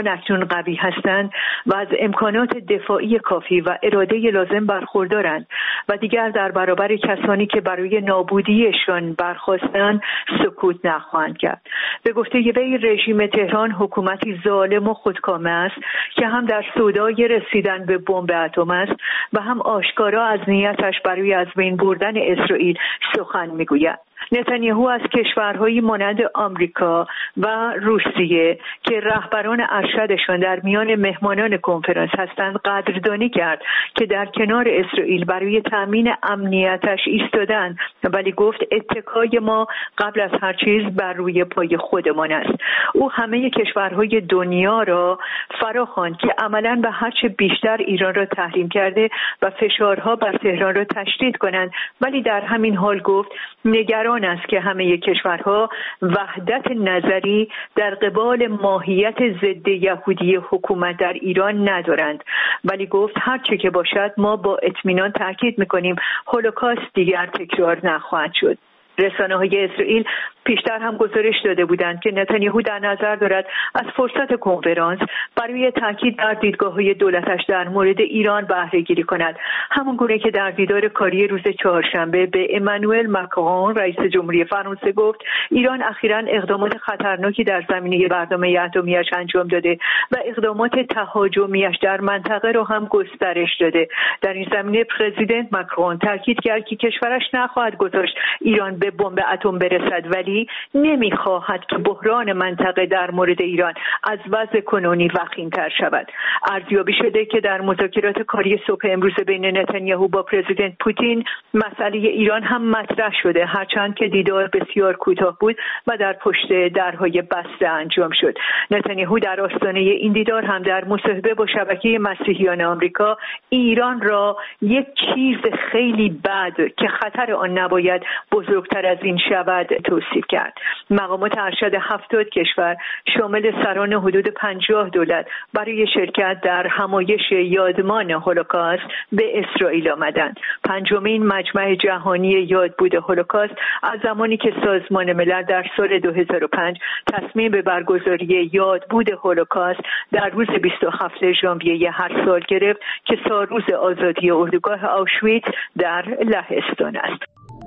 قوی هستند و از امکانات دفاعی کافی و اراده لازم برخوردارند و دیگر در برابر کسانی که برای نابودیشان برخاستند سکوت نخواهند کرد. به گفته وی رژیم تهران حکومتی ظالم و خودکامه است که هم در سودای رسیدن به بمب اتم است و هم آشکارا از نیتش برای از بین بردن اسرائیل سخن میگوید. نتانیاهو از کشورهایی مانند آمریکا و روسیه که رهبران ارشدشان در میان مهمانان کنفرانس هستند قدردانی کرد که در کنار اسرائیل برای تامین امنیتش ایستادند، ولی گفت اتکای ما قبل از هر چیز بر روی پای خودمان است. او همه کشورهای دنیا را فراخواند که عملاً به هر چه بیشتر ایران را تحریم کرده و فشارها بر تهران را تشدید کنند، ولی در همین حال گفت نگران است که همه کشورها وحدت نظری در قبال ماهیت ضد یهودی حکومت در ایران ندارند، ولی گفت هر چه که باشد ما با اطمینان تاکید می‌کنیم هولوکاست دیگر تکرار نخواهد شد. رسانه‌های اسرائیل پیشتر هم گزارش داده بودند که نتانیاهو در نظر دارد از فرصت کنفرانس برای تاکید بر دیدگاه‌های دولتش در مورد ایران بهره گیری کند، همون گونه که در دیدار کاری روز چهارشنبه به امانوئل ماکرون رئیس جمهوری فرانسه گفت ایران اخیراً اقدامات خطرناکی در زمینه برنامه اتمی‌اش انجام داده و اقدامات تهاجمی‌اش در منطقه را هم گسترش داده. در این زمینه پرزیدنت ماکرون تاکید کرد که کشورش نخواهد گذاشت ایران به بمب اتم برسد، ولی نمیخواهد که بحران منطقه در مورد ایران از وضع کنونی وخیم‌تر شود. ارزیابی شده که در مذاکرات کاری صبح امروز بین نتانیاهو با پرزیدنت پوتین مسئله ایران هم مطرح شده، هرچند که دیدار بسیار کوتاه بود و در پشت درهای بسته انجام شد. نتانیاهو در آستانه این دیدار هم در مصاحبه با شبکه مسیحیان آمریکا ایران را یک چیز خیلی بد که خطر آن نباید بزرگتر از این شود توصیف کرد. مقامات ارشد هفتاد کشور شامل سران حدود پنجاه دولت برای شرکت در همایش یادمان هولوکاست به اسرائیل آمدند. پنجمین مجمع جهانی یادبود هولوکاست از زمانی که سازمان ملل در سال دو هزار و پنج تصمیم به برگزاری یادبود هولوکاست در روز بیست و هفتم ژانویه هر سال گرفت که سالروز آزادی اردوگاه آوشویتس در لهستان است.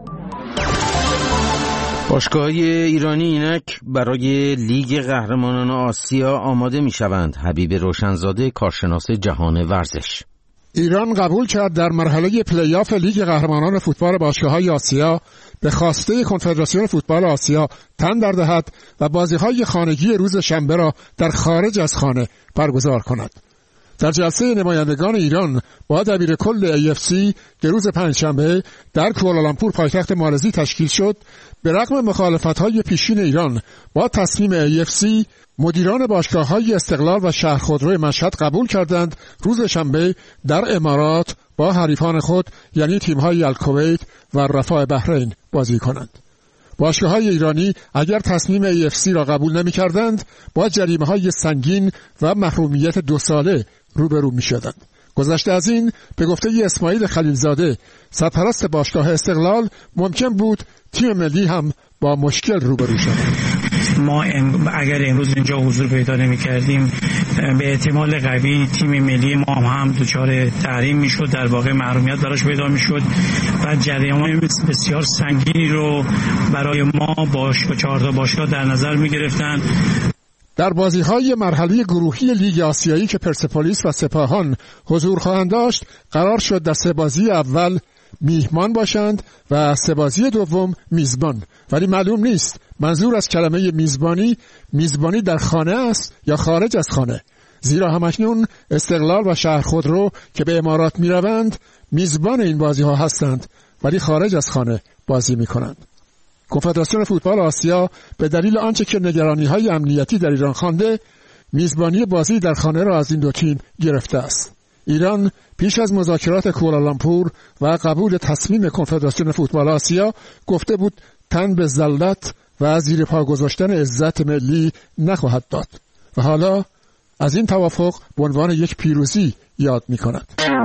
باشگاه‌های ایرانی اینک برای لیگ قهرمانان آسیا آماده می‌شوند. حبیب روشنزاده، کارشناس جهان ورزش: ایران قبول کرد در مرحله پلی‌آف لیگ قهرمانان فوتبال باشگاه‌های آسیا به خواسته کنفدراسیون فوتبال آسیا تن در دهد و بازی‌های خانگی روز شنبه را در خارج از خانه برگزار کند. در جلسه نمایندگان ایران با دبیر کل ای اف سی که روز پنجشنبه در کوالالامپور پایتخت مالزی تشکیل شد، به رغم مخالفت‌های پیشین ایران با تصمیم ای اف سی، مدیران باشگاه‌های استقلال و شهرخودرو مشهد قبول کردند روز شنبه در امارات با حریفان خود یعنی تیم‌های الکویت و رفاه بحرین بازی کنند. باشگاه‌های ایرانی اگر تصمیم ای اف سی را قبول نمی‌کردند با جریمه‌های سنگین و محرومیت دو ساله روبرو می‌شدند. گذشته از این به گفته اسماعیل خلیلزاده، سرپرست باشگاه استقلال، ممکن بود تیم ملی هم با مشکل روبرو شود. ما اگر امروز اینجا حضور پیدا نمی‌کردیم به احتمال قوی تیم ملی ما هم دچار تحریم میشد، در واقع محرومیت براش پیدا میشد و جریان بسیار سنگینی رو برای ما باش و چهار تا باشگاه در نظر می‌گرفتن. در بازی‌های مرحله گروهی لیگ آسیایی که پرسپولیس و سپاهان حضور خواهند داشت، قرار شد در سه بازی اول میهمان باشند و سه بازی دوم میزبان، ولی معلوم نیست منظور از کلمه میزبانی میزبانی در خانه است یا خارج از خانه، زیرا همکنون استقلال و شهرخودرو که به امارات میروند میزبان این بازی‌ها هستند ولی خارج از خانه بازی میکنند. کنفدراسیون فوتبال آسیا به دلیل آنچه که نگرانی‌های امنیتی در ایران خوانده، میزبانی بازی در خانه را از این دو تیم گرفته است. ایران پیش از مذاکرات کوالالامپور و قبول تصمیم کنفدراسیون فوتبال آسیا گفته بود تن به ذلت و زیر پا گذاشتن عزت ملی نخواهد داد و حالا از این توافق به عنوان یک پیروزی یاد می‌کند.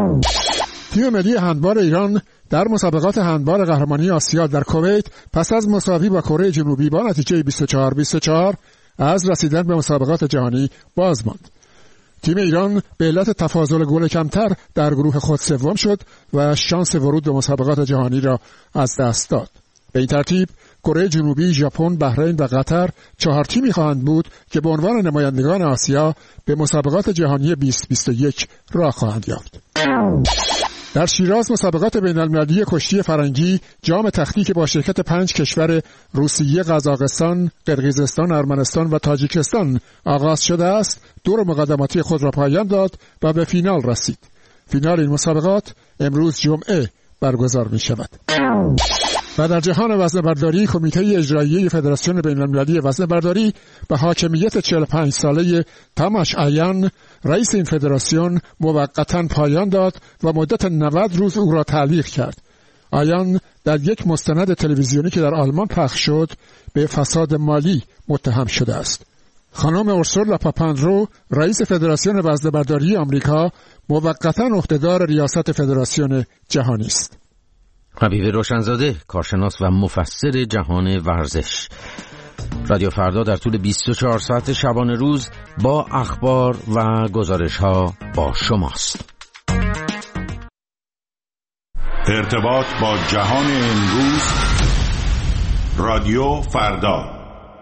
تیم ملی هندبال ایران در مسابقات هندبال قهرمانی آسیا در کویت پس از مساوی با کره جنوبی با نتیجه بیست و چهار بیست و چهار از رسیدن به مسابقات جهانی باز ماند. تیم ایران به علت تفاضل گل کمتر در گروه خود سوم شد و شانس ورود به مسابقات جهانی را از دست داد. به این ترتیب کره جنوبی، ژاپن، بحرین و قطر چهار تیمی خواهند بود که به عنوان نمایندگان آسیا به مسابقات جهانی بیست بیست و یک راه خواهند یافت. در شیراز مسابقات بین‌المللی کشتی فرنگی جام تختی که با شرکت پنج کشور روسیه، قزاقستان، قرقیزستان، ارمنستان و تاجیکستان آغاز شده است، دور مقدماتی خود را پایان داد و به فینال رسید. فینال این مسابقات امروز جمعه برگزار می شود. و در جهان وزنه‌برداری، کمیته اجرایی فدراسیون بین‌المللی وزنه‌برداری به حاکمیت چهل و پنج ساله تاماش آیان، رئیس این فدراسیون، موقتاً پایان داد و مدت نود روز او را تعلیق کرد. آیان در یک مستند تلویزیونی که در آلمان پخش شد به فساد مالی متهم شده است. خانم اورسولا پاپاندرو، رئیس فدراسیون وزنه‌برداری آمریکا، موقتاً عهدهدار ریاست فدراسیون جهانی است. حبیب روشنزاده، کارشناس و مفسر جهان ورزش. رادیو فردا در طول بیست و چهار ساعت شبانه روز با اخبار و گزارش ها با شماست. ارتباط با جهان امروز، رادیو فردا.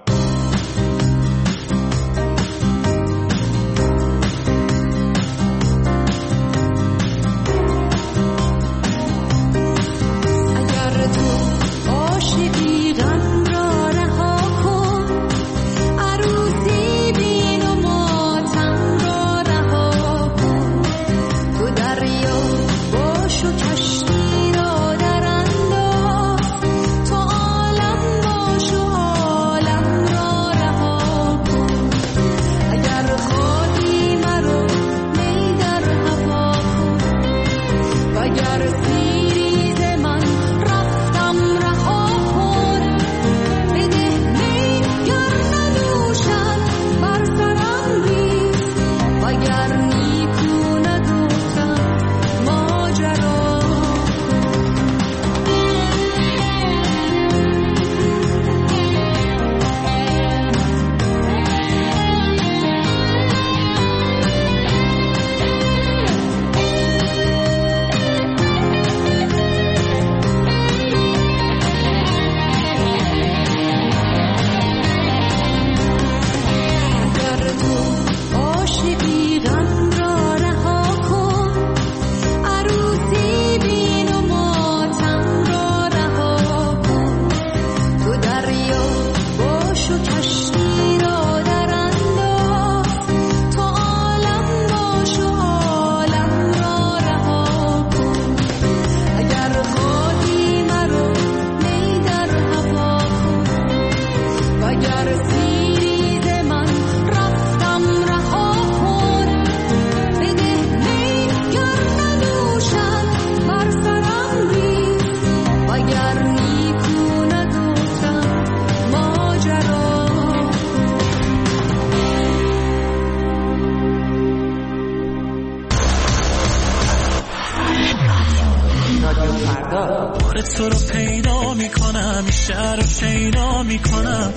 تو رو پیدا میکنم، شهر رو شیدا میکنم.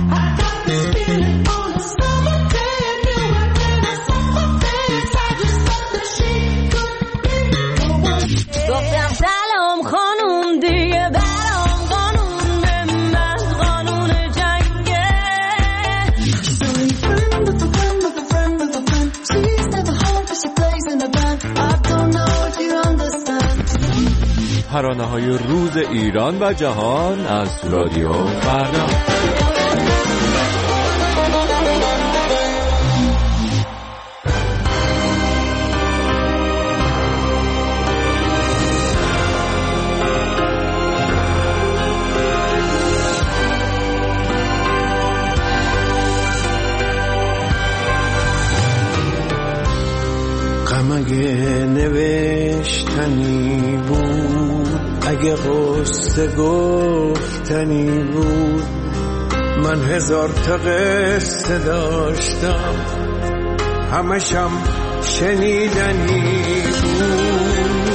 گفتم سلام خانوم دیگه برام قانون به من قانون جنگه. ترانه های روز ایران و جهان از رادیو فردا. غم اگه نوشتنی بود، اگه قصه گفتنی بود، من هزار تا قصه داشتم، همشم شنیدنی بود.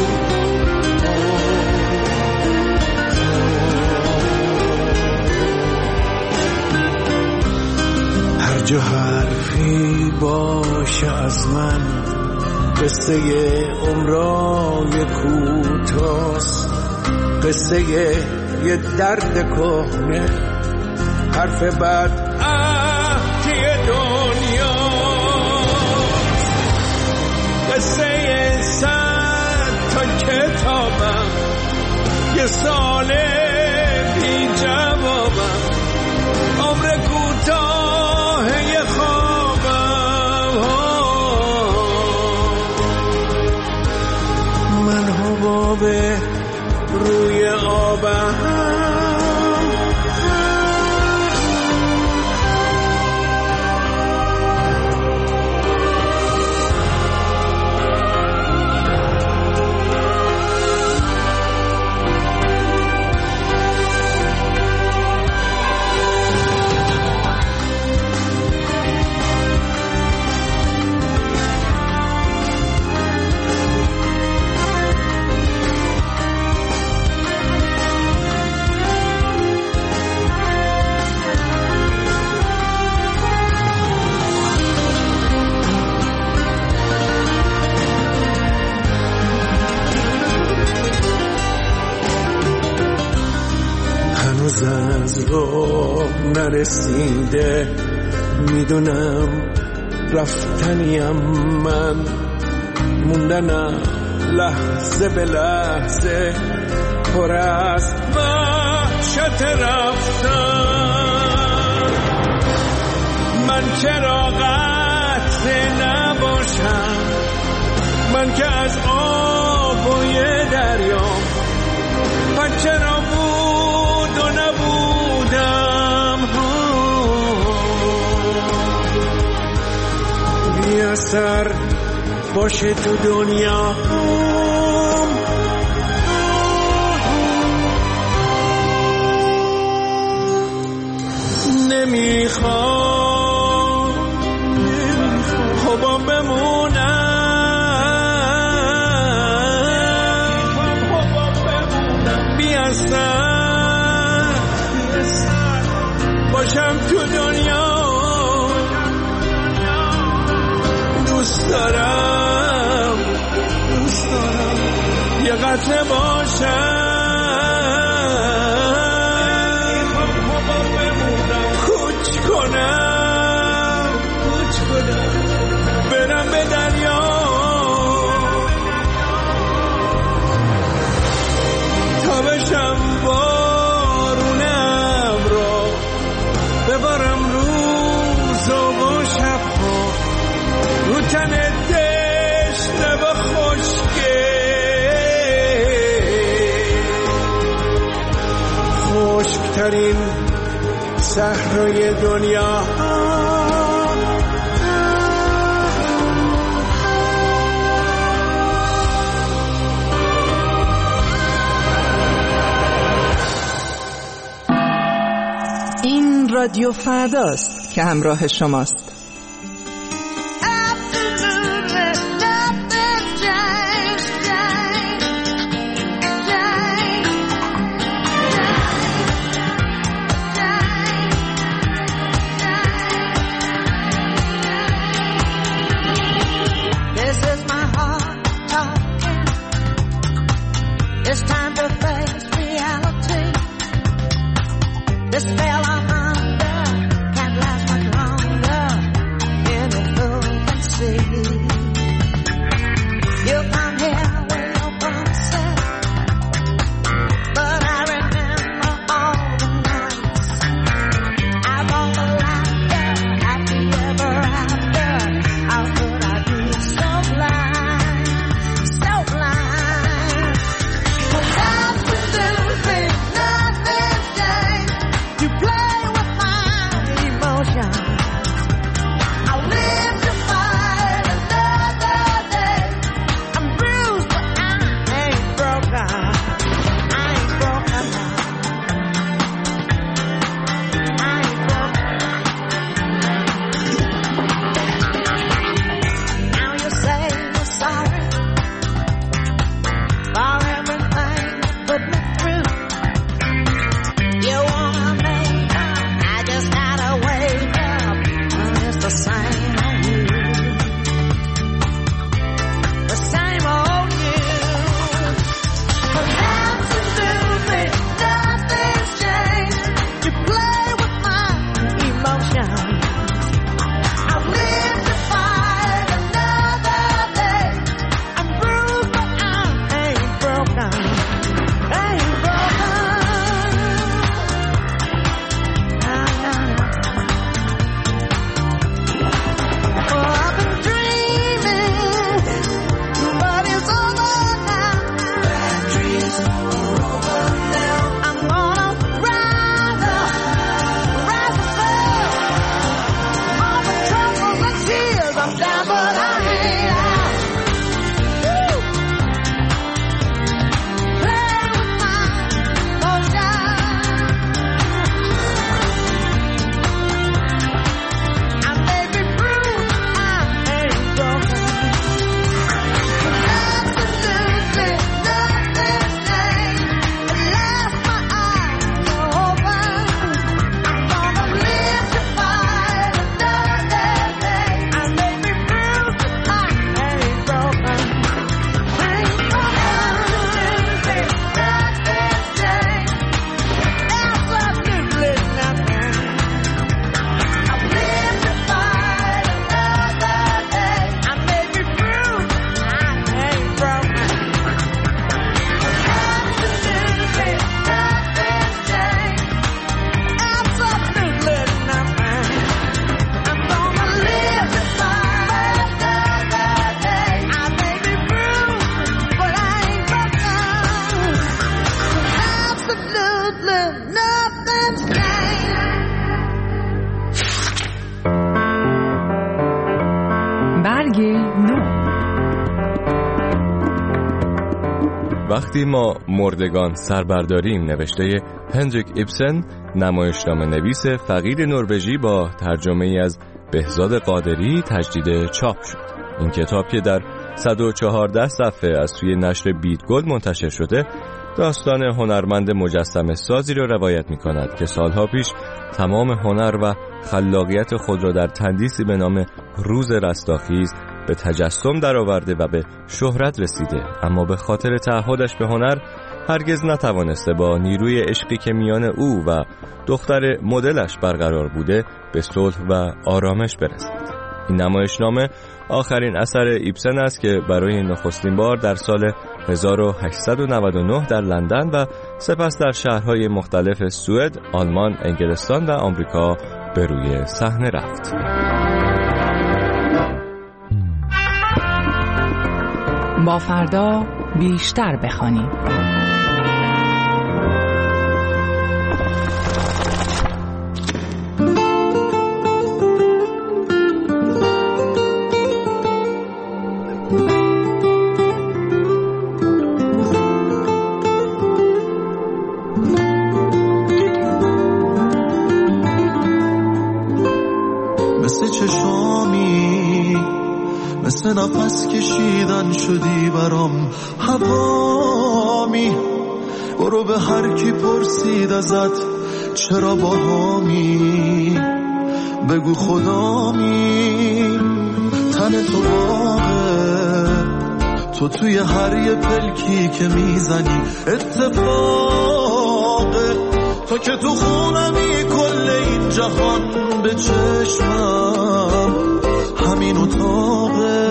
هر جا حرفی باشه از من، قصه عمرای کوتاست، قصه یه درد کهنه، حرف بد عهدی دنیا، قصه صد تا کتابم، یه سال بی جوابم، عمر کوتاه یه خوابم، من حباب روی آبم. از راه نرسیده، میدونم رفتنیم من، موندنم لحظه به لحظه، پر از وحشت رفتن. من چرا قطره نباشم، من که از آب و یه دریام، من چرا بود و نبودم، بی اثر باشه تو دنیا. نمیخوام خوبم بمونم، بی اثر باشم تو دنیا. دوست دارم دوست دارم یه قطره باشم، کوچ کنم کوچ کنم برم به دریا، تا بشم بارونم را، ببارم روز و شبها، رو تن دشت و خشکه، خشکترین صحرای دنیا. این رادیو فرداست که همراه شماست. It's time to face reality. This spell I'm under can't last much longer. Any fool can see. You come here with no promises, but I remember all the nights. I've all the laughter, happy ever after. How could I be so blind, so blind? You play وقتی ما مردگان سربرداریم نوشته هندریک ایبسن، نمایشنامه نویس فقید نروژی با ترجمه ای از بهزاد قادری تجدید چاپ شد. این کتاب که در صد و چهارده صفحه از سوی نشر بیدگل منتشر شده، داستان هنرمند مجسمه سازی را روایت می کند که سالها پیش تمام هنر و خلاقیت خود را در تندیسی به نام روز رستاخیز به تجسم درآورده و به شهرت رسیده، اما به خاطر تعهدش به هنر هرگز نتوانسته با نیروی عشقی که میان او و دختر مدلش برقرار بوده به صلح و آرامش برسد. این نمایشنامه آخرین اثر ایبسن است که برای نخستین بار در سال هزار و هشتصد و نود و نه در لندن و سپس در شهرهای مختلف سوئد، آلمان، انگلستان و آمریکا به روی صحنه رفت. با فردا بیشتر بخوانیم. مثل چشامی، مثل نفس کشیدن شدی برام هوامی. برو به هر کی پرسید ازت چرا باهامی، بگو خدامی. تن تو باغه، تو توی هر یه پلکی که میزنی اتفاقه. تو که تو خونمی کل این جهان به چشمم همین اتاقه.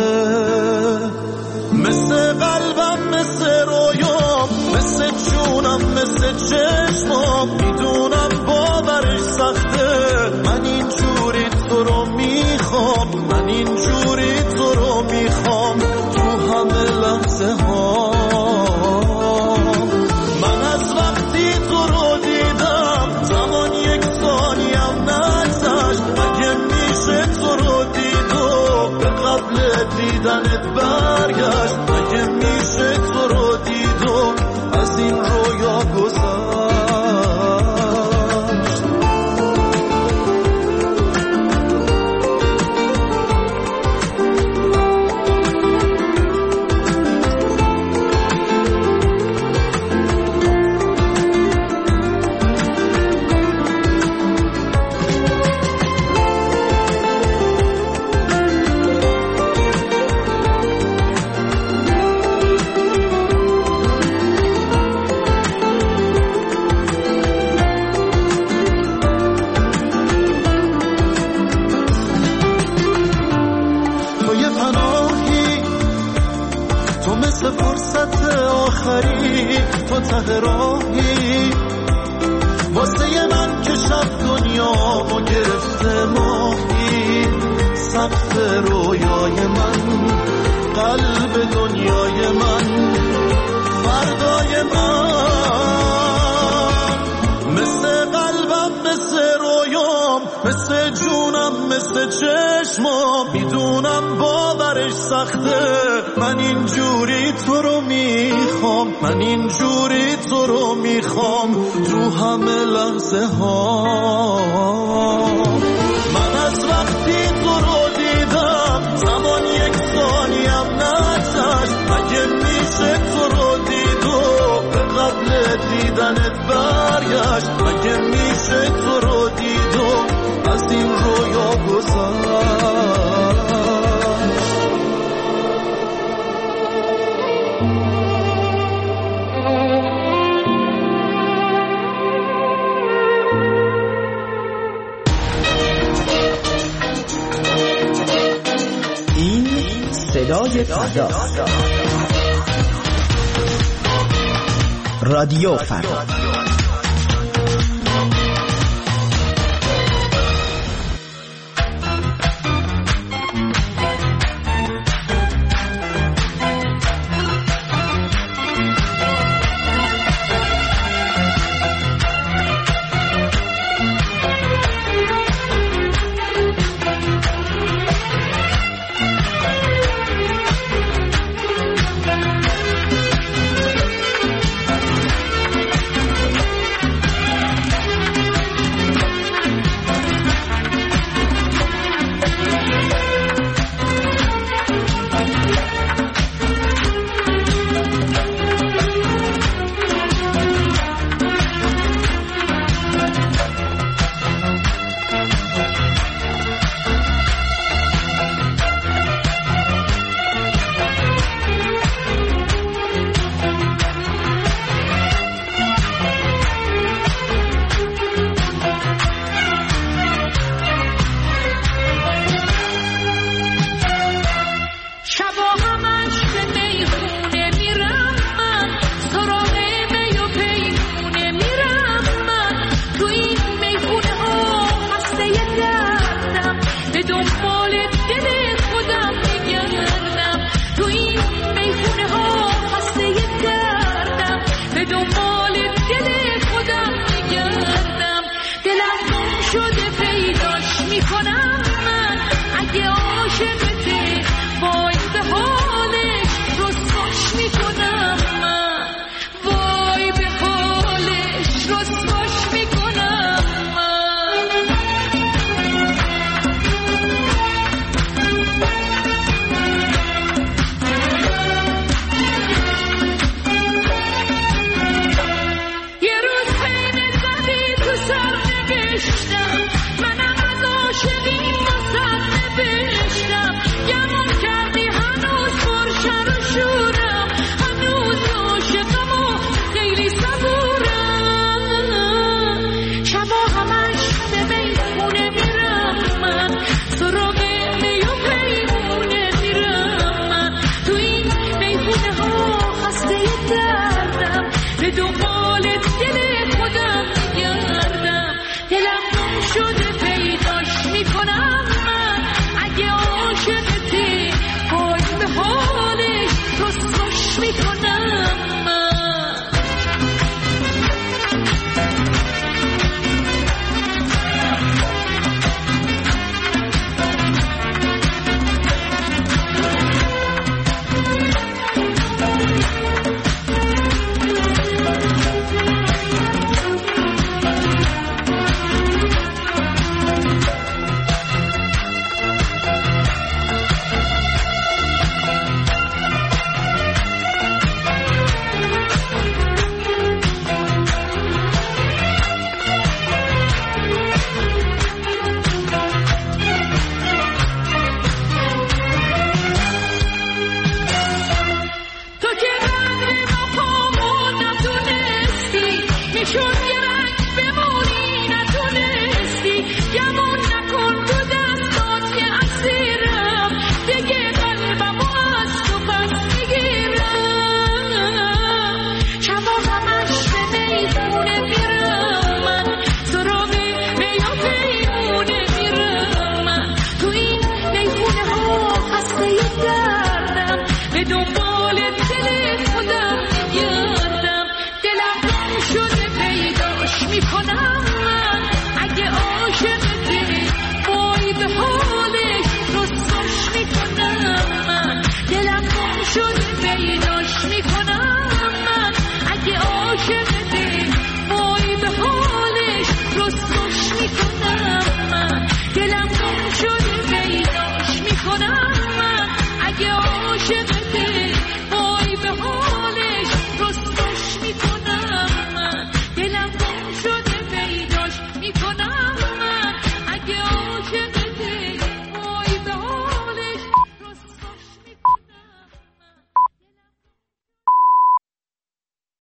مثل قلبم، مثل رویام، مثل جونم، مثل چشمام. میدونم باورش سخته، من اینجوری تو رو میخوام، من اینجوری تو رو میخوام تو همه لحظه ها. من از وقتی تو رو دیدم زمان یک ثانیم نگذشت. مگه میشه تو رو دیدو به قبل دیدنت برگشت؟ مگه میشه تو رو دیدو از این رویا گذشت؟ تو ته راهی واسه من که شب دنیامو گرفته ماهی. سقف رویای من، قلب دنیای من، فردای من. مثل قلبم، مثل رویام، مثل جونم، مثل چشمام. میدونم باورش سخته، من اینجوری تو رو میخوام، من اینجوری تو رو میخوام تو همه لحظه ها. من از وقتی تو رو دیدم زمان یک ثانیم نگذشت. مگه میشه تو رو دیدو به قبل دیدنت برگشت؟ مگه میشه تو رو دیدو از این رویا گذشت؟ صدای فردا، رادیو فردا. که دو